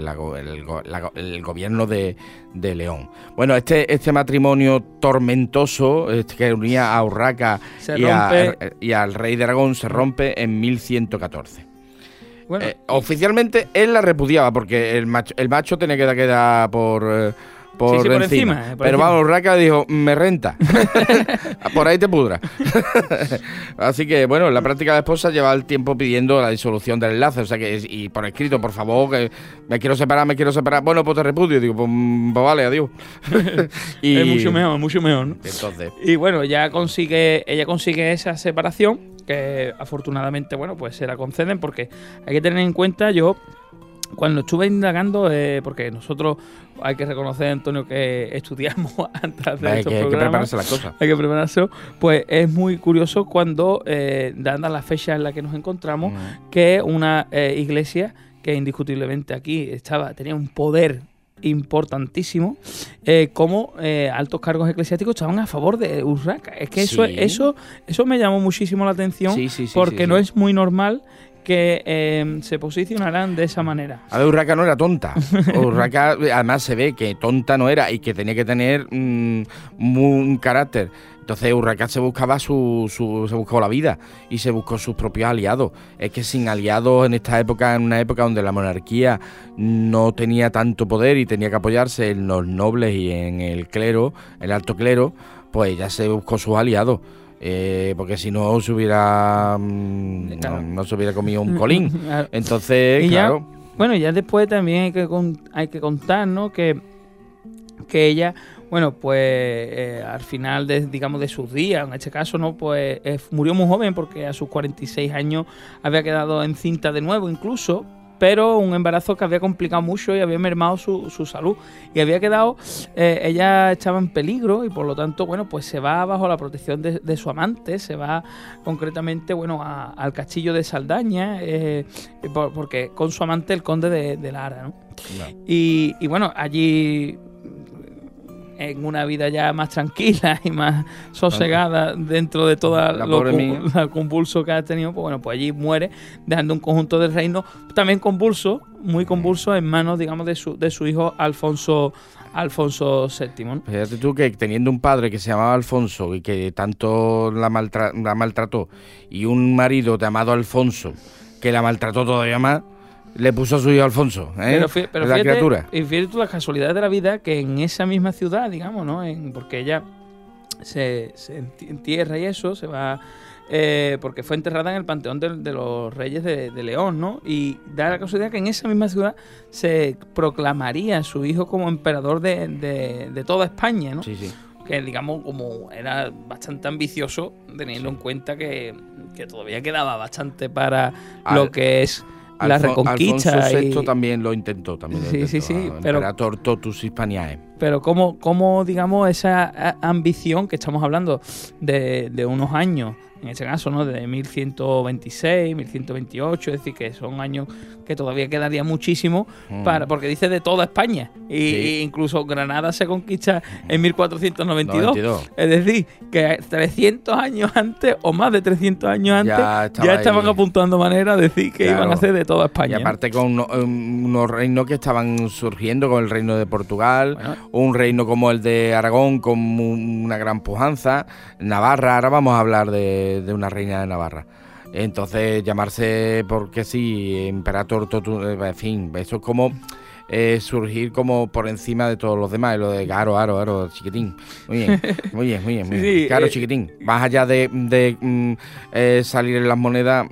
gobierno de León. Bueno, este matrimonio tormentoso que unía a Urraca y al rey de Aragón se rompe en 1114. Bueno, oficialmente él la repudiaba porque el macho tenía que quedar por encima. Pero vamos, Urraca dijo, me renta. Por ahí te pudra. Así que, bueno, la práctica de esposa lleva el tiempo pidiendo la disolución del enlace. O sea que, y por escrito, por favor, que me quiero separar. Bueno, pues te repudio. Digo, pues vale, adiós. Y es mucho mejor, ¿no? Entonces. Y bueno, ella consigue esa separación, que afortunadamente, bueno, pues se la conceden, porque hay que tener en cuenta, yo cuando estuve indagando, porque nosotros hay que reconocer, Antonio, que estudiamos antes de hacer estos programas. Hay que prepararse las cosas. Hay que prepararse. Pues es muy curioso cuando, dada la fecha en la que nos encontramos, que una iglesia que indiscutiblemente aquí tenía un poder importantísimo, como altos cargos eclesiásticos estaban a favor de Urraca. Es que eso me llamó muchísimo la atención, porque no es muy normal que se posicionaran de esa manera. A ver, Urraca no era tonta. Urraca además se ve que tonta no era y que tenía que tener un carácter. Entonces Urraca se buscaba se buscó la vida y se buscó sus propios aliados. Es que sin aliados en una época donde la monarquía no tenía tanto poder y tenía que apoyarse en los nobles y en el clero, el alto clero, pues ya se buscó sus aliados. Porque si no se hubiera no se hubiera comido un colín. Entonces, claro. Ya después también hay que contar, ¿no? Que ella, bueno, pues al final de sus días, en este caso, ¿no? Pues murió muy joven, porque a sus 46 años había quedado encinta de nuevo incluso, pero un embarazo que había complicado mucho y había mermado su salud. Y había quedado, ella estaba en peligro y por lo tanto, bueno, pues se va bajo la protección de su amante, se va concretamente, bueno, al castillo de Saldaña, porque con su amante, el conde de Lara, ¿no? No. Y bueno, allí, en una vida ya más tranquila y más sosegada dentro de todo el convulso que ha tenido, pues bueno, pues allí muere, dejando un conjunto del reino también convulso, muy convulso, en manos, digamos, de su hijo Alfonso VII, ¿no? Fíjate tú que teniendo un padre que se llamaba Alfonso y que tanto la maltrató, y un marido llamado Alfonso que la maltrató todavía más, le puso a su hijo Alfonso, pero la criatura. Y fíjate tú las casualidades de la vida, que en esa misma ciudad, digamos, ¿no? Porque ella se entierra y eso, se va, porque fue enterrada en el Panteón de los Reyes de León, ¿no? Y da la casualidad que en esa misma ciudad se proclamaría a su hijo como emperador de toda España, ¿no? Sí, sí. Que, digamos, como era bastante ambicioso, teniendo en cuenta que todavía quedaba bastante para lo que es la reconquista. Alfonso VI también lo intentó. Sí, Imperator Totus Hispaniae. Pero como digamos, esa ambición, que estamos hablando de unos años, en este caso, ¿no? De 1126, 1128, es decir, que son años que todavía quedaría muchísimo, porque dice de toda España. Y incluso Granada se conquista en 1492. Es decir, que 300 años antes, o más de 300 años antes, ya estaban apuntando manera de decir que iban a ser de toda España. Y aparte con unos reinos que estaban surgiendo, con el reino de Portugal, un reino como el de Aragón, con una gran pujanza, Navarra. Ahora vamos a hablar de una reina de Navarra. Entonces, llamarse, porque sí, Imperator Totus, en fin, eso es como surgir como por encima de todos los demás. Y lo de Aro, chiquitín. Muy bien. Sí, claro, chiquitín. Más allá de salir en las monedas,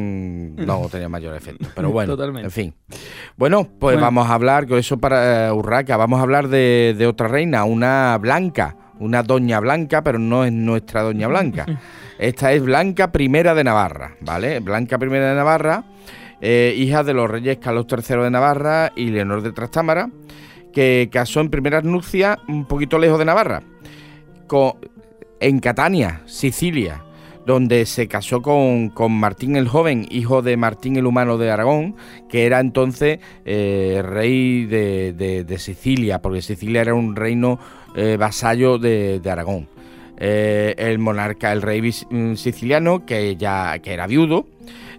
no tenía mayor efecto. Pero bueno, totalmente. En fin. Bueno, pues vamos a hablar, con eso para Urraca, vamos a hablar de otra reina, una blanca, una Doña Blanca, pero no es nuestra Doña Blanca. Esta es Blanca I de Navarra, ¿vale? Blanca I de Navarra, hija de los reyes Carlos III de Navarra y Leonor de Trastámara, que casó en primeras nupcias un poquito lejos de Navarra, en Catania, Sicilia, donde se casó con Martín el Joven, hijo de Martín el Humano de Aragón, que era entonces rey de Sicilia, porque Sicilia era un reino vasallo de Aragón. El monarca, el rey siciliano, que era viudo,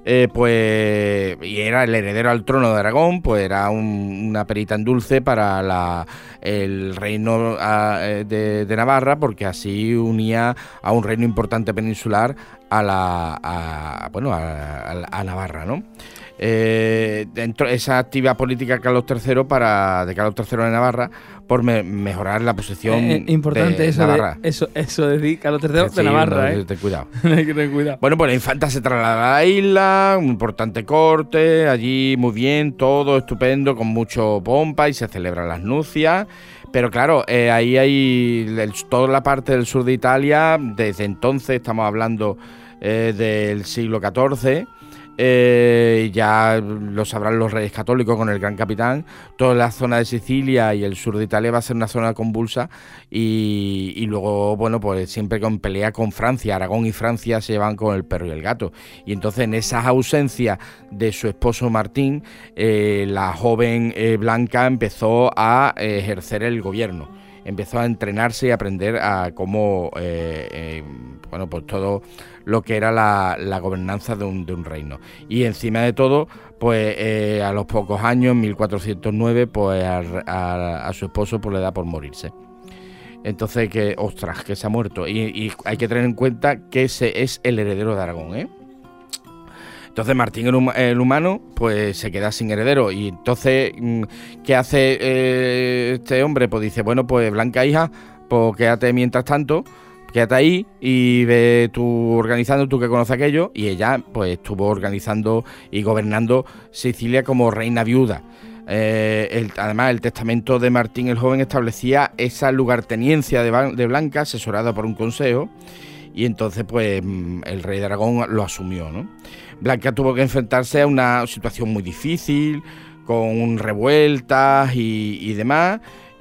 y era el heredero al trono de Aragón, pues era una perita en dulce para el reino de Navarra, porque así unía a un reino importante peninsular a Navarra, ¿no? Dentro de esa actividad política de Carlos III de Navarra por mejorar la posición importante de eso Navarra. Eso decir Carlos III de Navarra, ten cuidado. Hay que tener cuidado. Bueno, pues la infanta se traslada a la isla, un importante corte, allí muy bien, todo estupendo, con mucho pompa, y se celebran las nupcias. Pero claro, ahí hay toda la parte del sur de Italia, desde entonces, estamos hablando del siglo XIV, ya lo sabrán los reyes católicos con el Gran Capitán. Toda la zona de Sicilia y el sur de Italia va a ser una zona convulsa, y luego, bueno, pues siempre con pelea con Francia. Aragón y Francia se llevan con el perro y el gato, y entonces en esas ausencias de su esposo Martín, la joven Blanca empezó a ejercer el gobierno, empezó a entrenarse y a aprender a cómo, pues todo lo que era la gobernanza de un reino. Y encima de todo, pues a los pocos años, en 1409, pues a su esposo pues le da por morirse. Entonces, que se ha muerto. Y hay que tener en cuenta que ese es el heredero de Aragón, ¿eh? Entonces Martín el Humano pues se queda sin heredero, y entonces ¿qué hace este hombre? Pues dice, bueno, pues Blanca, hija, pues quédate mientras tanto, quédate ahí y ve tú organizando, tú que conoces aquello. Y ella pues estuvo organizando y gobernando Sicilia como reina viuda. Además, el testamento de Martín el Joven establecía esa lugarteniencia de Blanca, asesorada por un consejo, y entonces pues el rey de Aragón lo asumió, ¿no? Blanca tuvo que enfrentarse a una situación muy difícil, con revueltas y demás,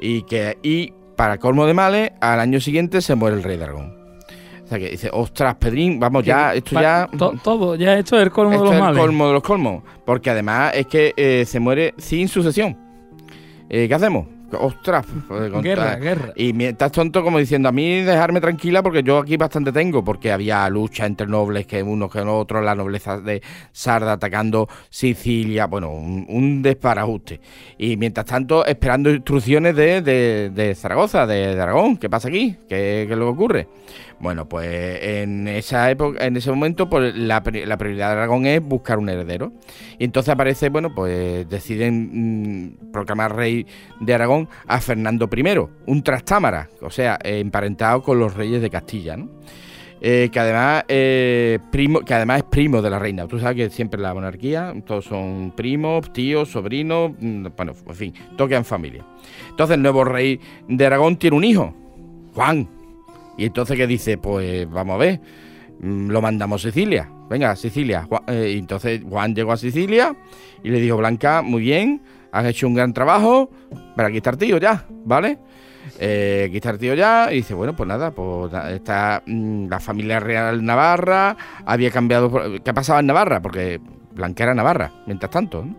y para colmo de males, al año siguiente se muere el rey de Aragón. O sea que dice, ostras, Pedrín, vamos ya, esto ya... Todo, ya esto es el colmo de los males. Es el colmo de los colmos, porque además es que se muere sin sucesión. ¿Qué hacemos? Ostras, guerra. Y estás tonto, como diciendo, a mí dejarme tranquila, porque yo aquí bastante tengo, porque había lucha entre nobles, que unos que otros, la nobleza de Sarda atacando Sicilia, bueno, un desbarajuste. Y mientras tanto, esperando instrucciones de Zaragoza, de Aragón. ¿Qué pasa aquí? ¿Qué es lo que ocurre? Bueno, pues en esa época, en ese momento, pues la prioridad de Aragón es buscar un heredero. Y entonces aparece, bueno, pues deciden proclamar rey de Aragón a Fernando I, un Trastámara, o sea, emparentado con los reyes de Castilla, ¿no? Que además es primo de la reina. Tú sabes que siempre en la monarquía todos son primos, tíos, sobrinos, bueno, en fin, todos quedan familia. Entonces el nuevo rey de Aragón tiene un hijo, Juan. Y entonces, ¿qué dice? Pues vamos a ver, lo mandamos a Sicilia. Venga, Sicilia. Y entonces Juan llegó a Sicilia y le dijo, Blanca, muy bien, has hecho un gran trabajo, pero aquí está el tío ya, ¿vale? Aquí está el tío ya. Y dice, bueno, pues nada, pues está la familia real Navarra, había cambiado... ¿Qué pasaba en Navarra? Porque Blanca era Navarra, mientras tanto, ¿no?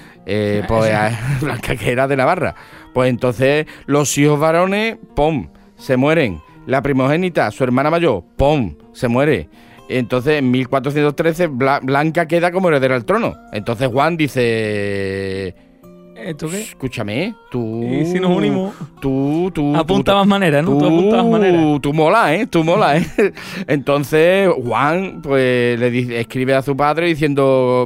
Pues Blanca, que era de Navarra. Pues entonces los hijos varones, ¡pum!, se mueren. La primogénita, su hermana mayor, ¡pum!, se muere. Entonces, en 1413, Blanca queda como heredera al trono. Entonces Juan dice... ¿Tú qué? Escúchame, tú... ¿Y si nos unimos? Tú... Apuntabas maneras, ¿no? Tú apuntabas maneras. Tú mola, ¿eh? Tú mola, ¿eh? Entonces, Juan, pues, escribe a su padre diciendo...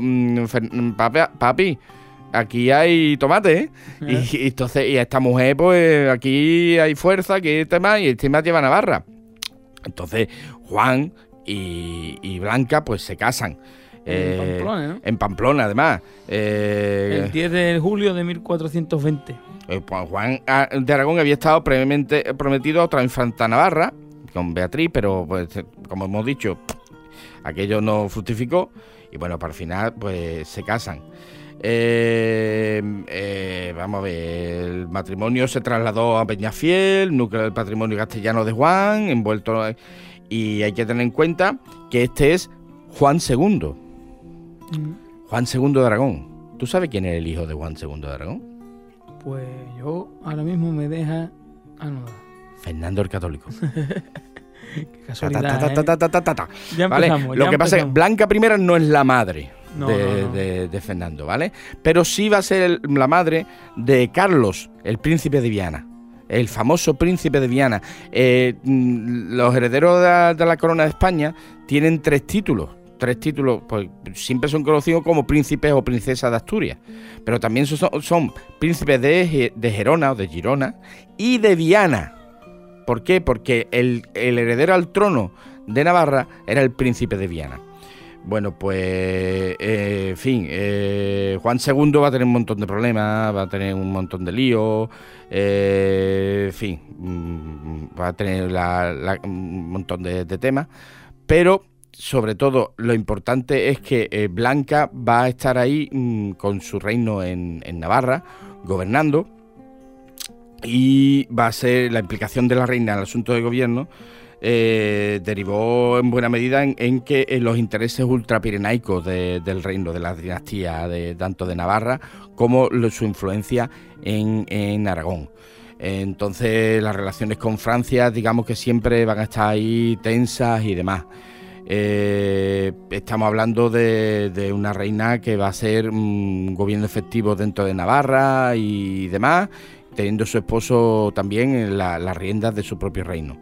Papi, aquí hay tomate, ¿eh? Y entonces, y a esta mujer, pues, aquí hay fuerza, aquí este más, y este más lleva Navarra. Entonces, Juan y Blanca, pues, se casan. En Pamplona, ¿no? En Pamplona, además. El 10 de julio de 1420. Juan de Aragón había estado previamente prometido a otra infanta Navarra, con Beatriz, pero pues, como hemos dicho, aquello no fructificó y bueno, para el final pues se casan. Vamos a ver, el matrimonio se trasladó a Peñafiel, núcleo del patrimonio castellano de Juan, envuelto, y hay que tener en cuenta que este es Juan II. Juan II de Aragón. ¿Tú sabes quién es el hijo de Juan II de Aragón? Pues yo ahora mismo me deja... no. Fernando el Católico. Qué casualidad, Ya ¿vale? empezamos, Lo que pasa es que Blanca I no es la madre No. de Fernando, ¿vale? Pero sí va a ser la madre de Carlos, el príncipe de Viana. El famoso príncipe de Viana. Los herederos de la corona de España tienen tres títulos, pues siempre son conocidos como príncipes o princesas de Asturias, pero también son príncipes de Gerona o de Girona y de Viana. ¿Por qué? Porque el heredero al trono de Navarra era el príncipe de Viana. Bueno, pues, en fin, Juan II va a tener un montón de problemas, va a tener un montón de líos, en fin, va a tener un montón de temas, pero sobre todo lo importante es que Blanca va a estar ahí con su reino en Navarra, gobernando, y va a ser la implicación de la reina en el asunto de gobierno. Derivó en buena medida en que los intereses ultrapirenaicos del reino, de la dinastía tanto de Navarra como su influencia en Aragón. Entonces las relaciones con Francia, digamos que siempre van a estar ahí tensas y demás. Estamos hablando de una reina que va a ser un gobierno efectivo dentro de Navarra y demás, teniendo su esposo también en las riendas de su propio reino.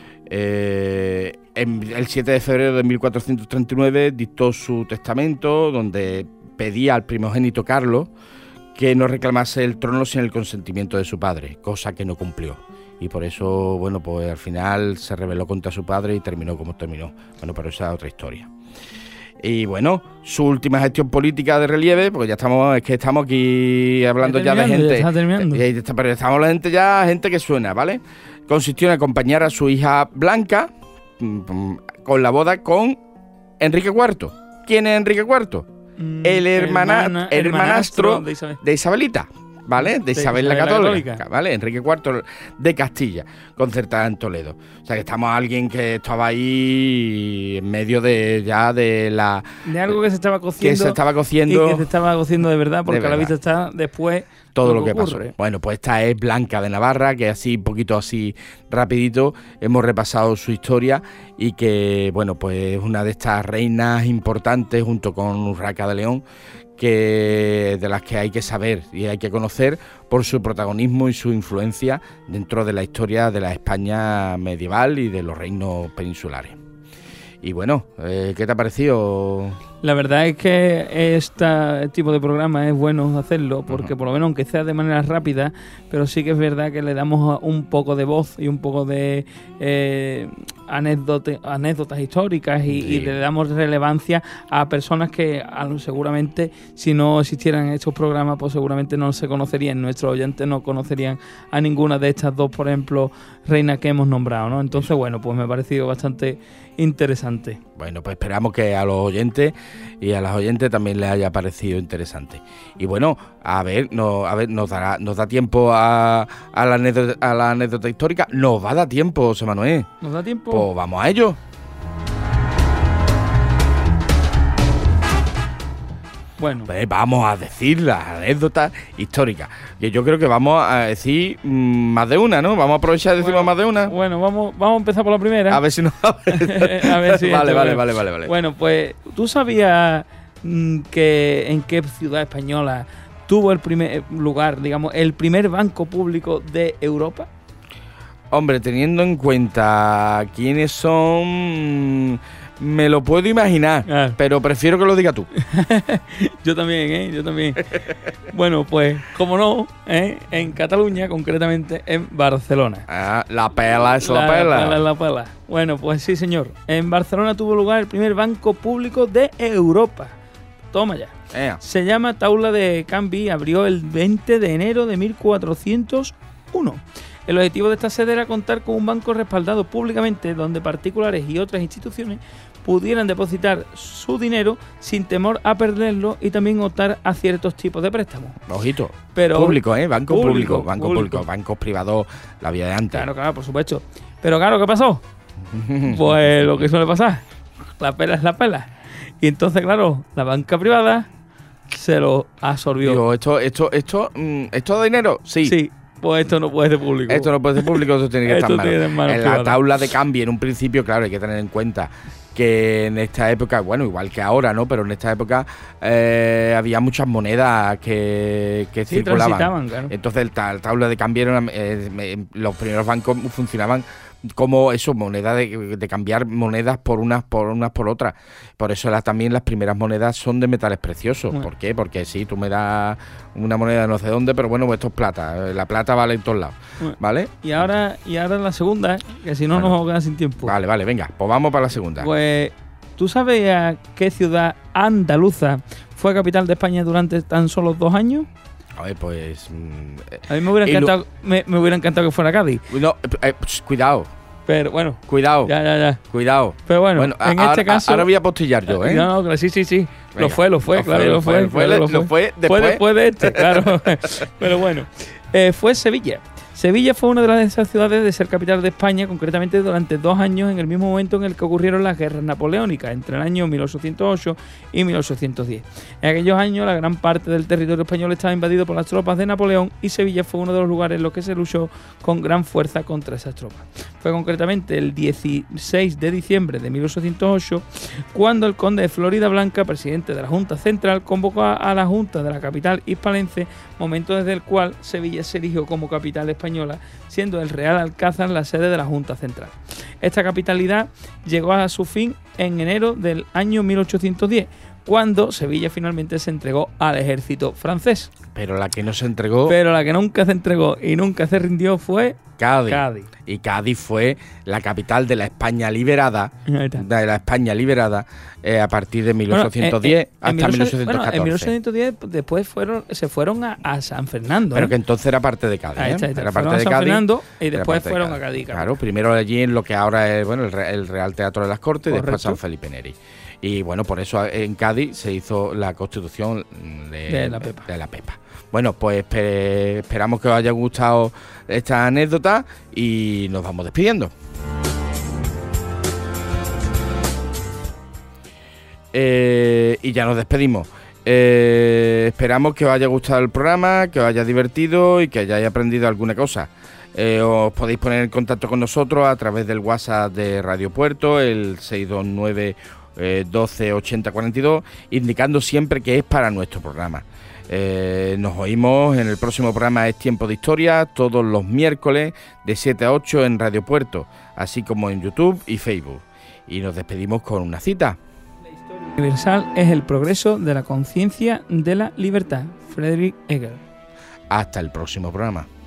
El 7 de febrero de 1439 dictó su testamento, donde pedía al primogénito Carlos que no reclamase el trono sin el consentimiento de su padre, cosa que no cumplió. Y por eso, bueno, pues al final se rebeló contra su padre y terminó como terminó. Bueno, pero esa es otra historia. Y bueno, su última gestión política de relieve, porque ya estamos aquí hablando ya de gente. Pero estamos hablando de gente que suena, ¿vale? Consistió en acompañar a su hija Blanca con la boda con Enrique IV. ¿Quién es Enrique IV? El hermanastro de Isabelita, ¿vale? De Isabel la Católica, ¿vale? Enrique IV de Castilla, concertada en Toledo. O sea que estamos alguien que estaba ahí en medio de algo que se estaba cociendo. Y que se estaba cociendo de verdad, porque a la vista está después todo lo que pasó. Bueno, pues esta es Blanca de Navarra, que así, un poquito así rapidito, hemos repasado su historia y que, bueno, pues es una de estas reinas importantes junto con Urraca de León, de las que hay que saber y hay que conocer por su protagonismo y su influencia dentro de la historia de la España medieval y de los reinos peninsulares. Y bueno, ¿qué te ha parecido? La verdad es que este tipo de programa es bueno hacerlo porque por lo menos aunque sea de manera rápida, pero sí que es verdad que le damos un poco de voz y un poco de anécdotas históricas y le damos relevancia a personas que seguramente si no existieran estos programas pues seguramente no se conocerían, nuestros oyentes no conocerían a ninguna de estas dos, por ejemplo, reinas que hemos nombrado, ¿no? Entonces, bueno, pues me ha parecido bastante interesante. Bueno, pues esperamos que a los oyentes y a las oyentes también les haya parecido interesante. Y bueno, nos da tiempo a la anécdota histórica. Nos va a dar tiempo, José Manuel. ¿Nos da tiempo? Pues vamos a ello. Bueno, pues vamos a decir las anécdotas históricas, que yo creo que vamos a decir más de una, ¿no? Vamos a aprovechar y decimos más de una. Bueno, vamos a empezar por la primera. A ver si nos... a ver si vale. Bueno, pues, ¿tú sabías que en qué ciudad española tuvo el primer lugar, digamos, el primer banco público de Europa? Hombre, teniendo en cuenta quiénes son... me lo puedo imaginar, pero prefiero que lo digas tú. Yo también, yo también. Bueno, pues, como no, en Cataluña, concretamente en Barcelona. La pela es la pela. La pela. Bueno, pues sí, señor. En Barcelona tuvo lugar el primer banco público de Europa. Toma ya. Se llama Taula de Canvi y abrió el 20 de enero de 1401. El objetivo de esta sede era contar con un banco respaldado públicamente donde particulares y otras instituciones pudieran depositar su dinero sin temor a perderlo y también optar a ciertos tipos de préstamos. Ojito, pero público, banco público, bancos privados, la vida de antes. Claro, por supuesto. Pero claro, ¿qué pasó? Pues lo que suele pasar, la pela es la pela. Y entonces, claro, la banca privada se lo absorbió. Digo, ¿esto da dinero? Sí. Sí. Pues esto no puede ser público. Esto no puede ser público, esto tiene que estar en manos en la tabla de cambio, en un principio, claro, hay que tener en cuenta que en esta época, bueno, igual que ahora, ¿no? Pero en esta época había muchas monedas que circulaban. Claro. Entonces, la tabla de cambio, los primeros bancos funcionaban como eso, moneda de cambiar monedas por unas por otras. Por eso también las primeras monedas son de metales preciosos. Bueno. ¿Por qué? Porque sí, tú me das una moneda de no sé dónde, pero bueno, pues esto es plata. La plata vale en todos lados, ¿vale? Y ahora la segunda, que si no nos vamos a quedar sin tiempo. Vale, venga, pues vamos para la segunda. Pues, ¿tú sabes a qué ciudad andaluza fue capital de España durante tan solo 2 años? A ver, pues... a mí me hubiera encantado, me hubiera encantado que fuera Cádiz. No, cuidado. Pero bueno. Cuidado. Ya. Cuidado. Pero bueno, en este caso... Ahora voy a postillar yo, ¿eh? No, sí. Venga, Lo fue, claro, lo fue. Fue después de este, claro. Pero bueno, fue Sevilla. Sevilla fue una de esas ciudades de ser capital de España, concretamente durante 2 años, en el mismo momento en el que ocurrieron las guerras napoleónicas, entre el año 1808 y 1810. En aquellos años, la gran parte del territorio español estaba invadido por las tropas de Napoleón y Sevilla fue uno de los lugares en los que se luchó con gran fuerza contra esas tropas. Fue concretamente el 16 de diciembre de 1808 cuando el conde de Floridablanca, presidente de la Junta Central, convocó a la Junta de la capital hispalense, momento desde el cual Sevilla se erigió como capital española, siendo el Real Alcázar la sede de la Junta Central. Esta capitalidad llegó a su fin en enero del año 1810, cuando Sevilla finalmente se entregó al ejército francés. Pero la que no se entregó... Pero la que nunca se entregó y nunca se rindió fue Cádiz. Y Cádiz fue la capital de la España liberada, a partir de 1810 hasta 1814. Bueno, en 1810 después se fueron a San Fernando. Pero que entonces era parte de Cádiz. Era parte de San Fernando y después fueron a Cádiz. Claro, primero allí en lo que ahora es el Real Teatro de las Cortes. Correcto. Y después San Felipe Neri. Y bueno, por eso en Cádiz se hizo la constitución de la Pepa. Bueno, pues esperamos que os haya gustado esta anécdota y nos vamos despidiendo. Y ya nos despedimos. Esperamos que os haya gustado el programa, que os haya divertido y que hayáis aprendido alguna cosa. Os podéis poner en contacto con nosotros a través del WhatsApp de Radio Puerto, el 629 12 80 42, indicando siempre que es para nuestro programa. Nos oímos en el próximo programa Es Tiempo de Historia, todos los miércoles de 7 a 8 en Radio Puerto, así como en YouTube y Facebook. Y nos despedimos con una cita. La historia universal es el progreso de la conciencia de la libertad. Friedrich Hegel. Hasta el próximo programa.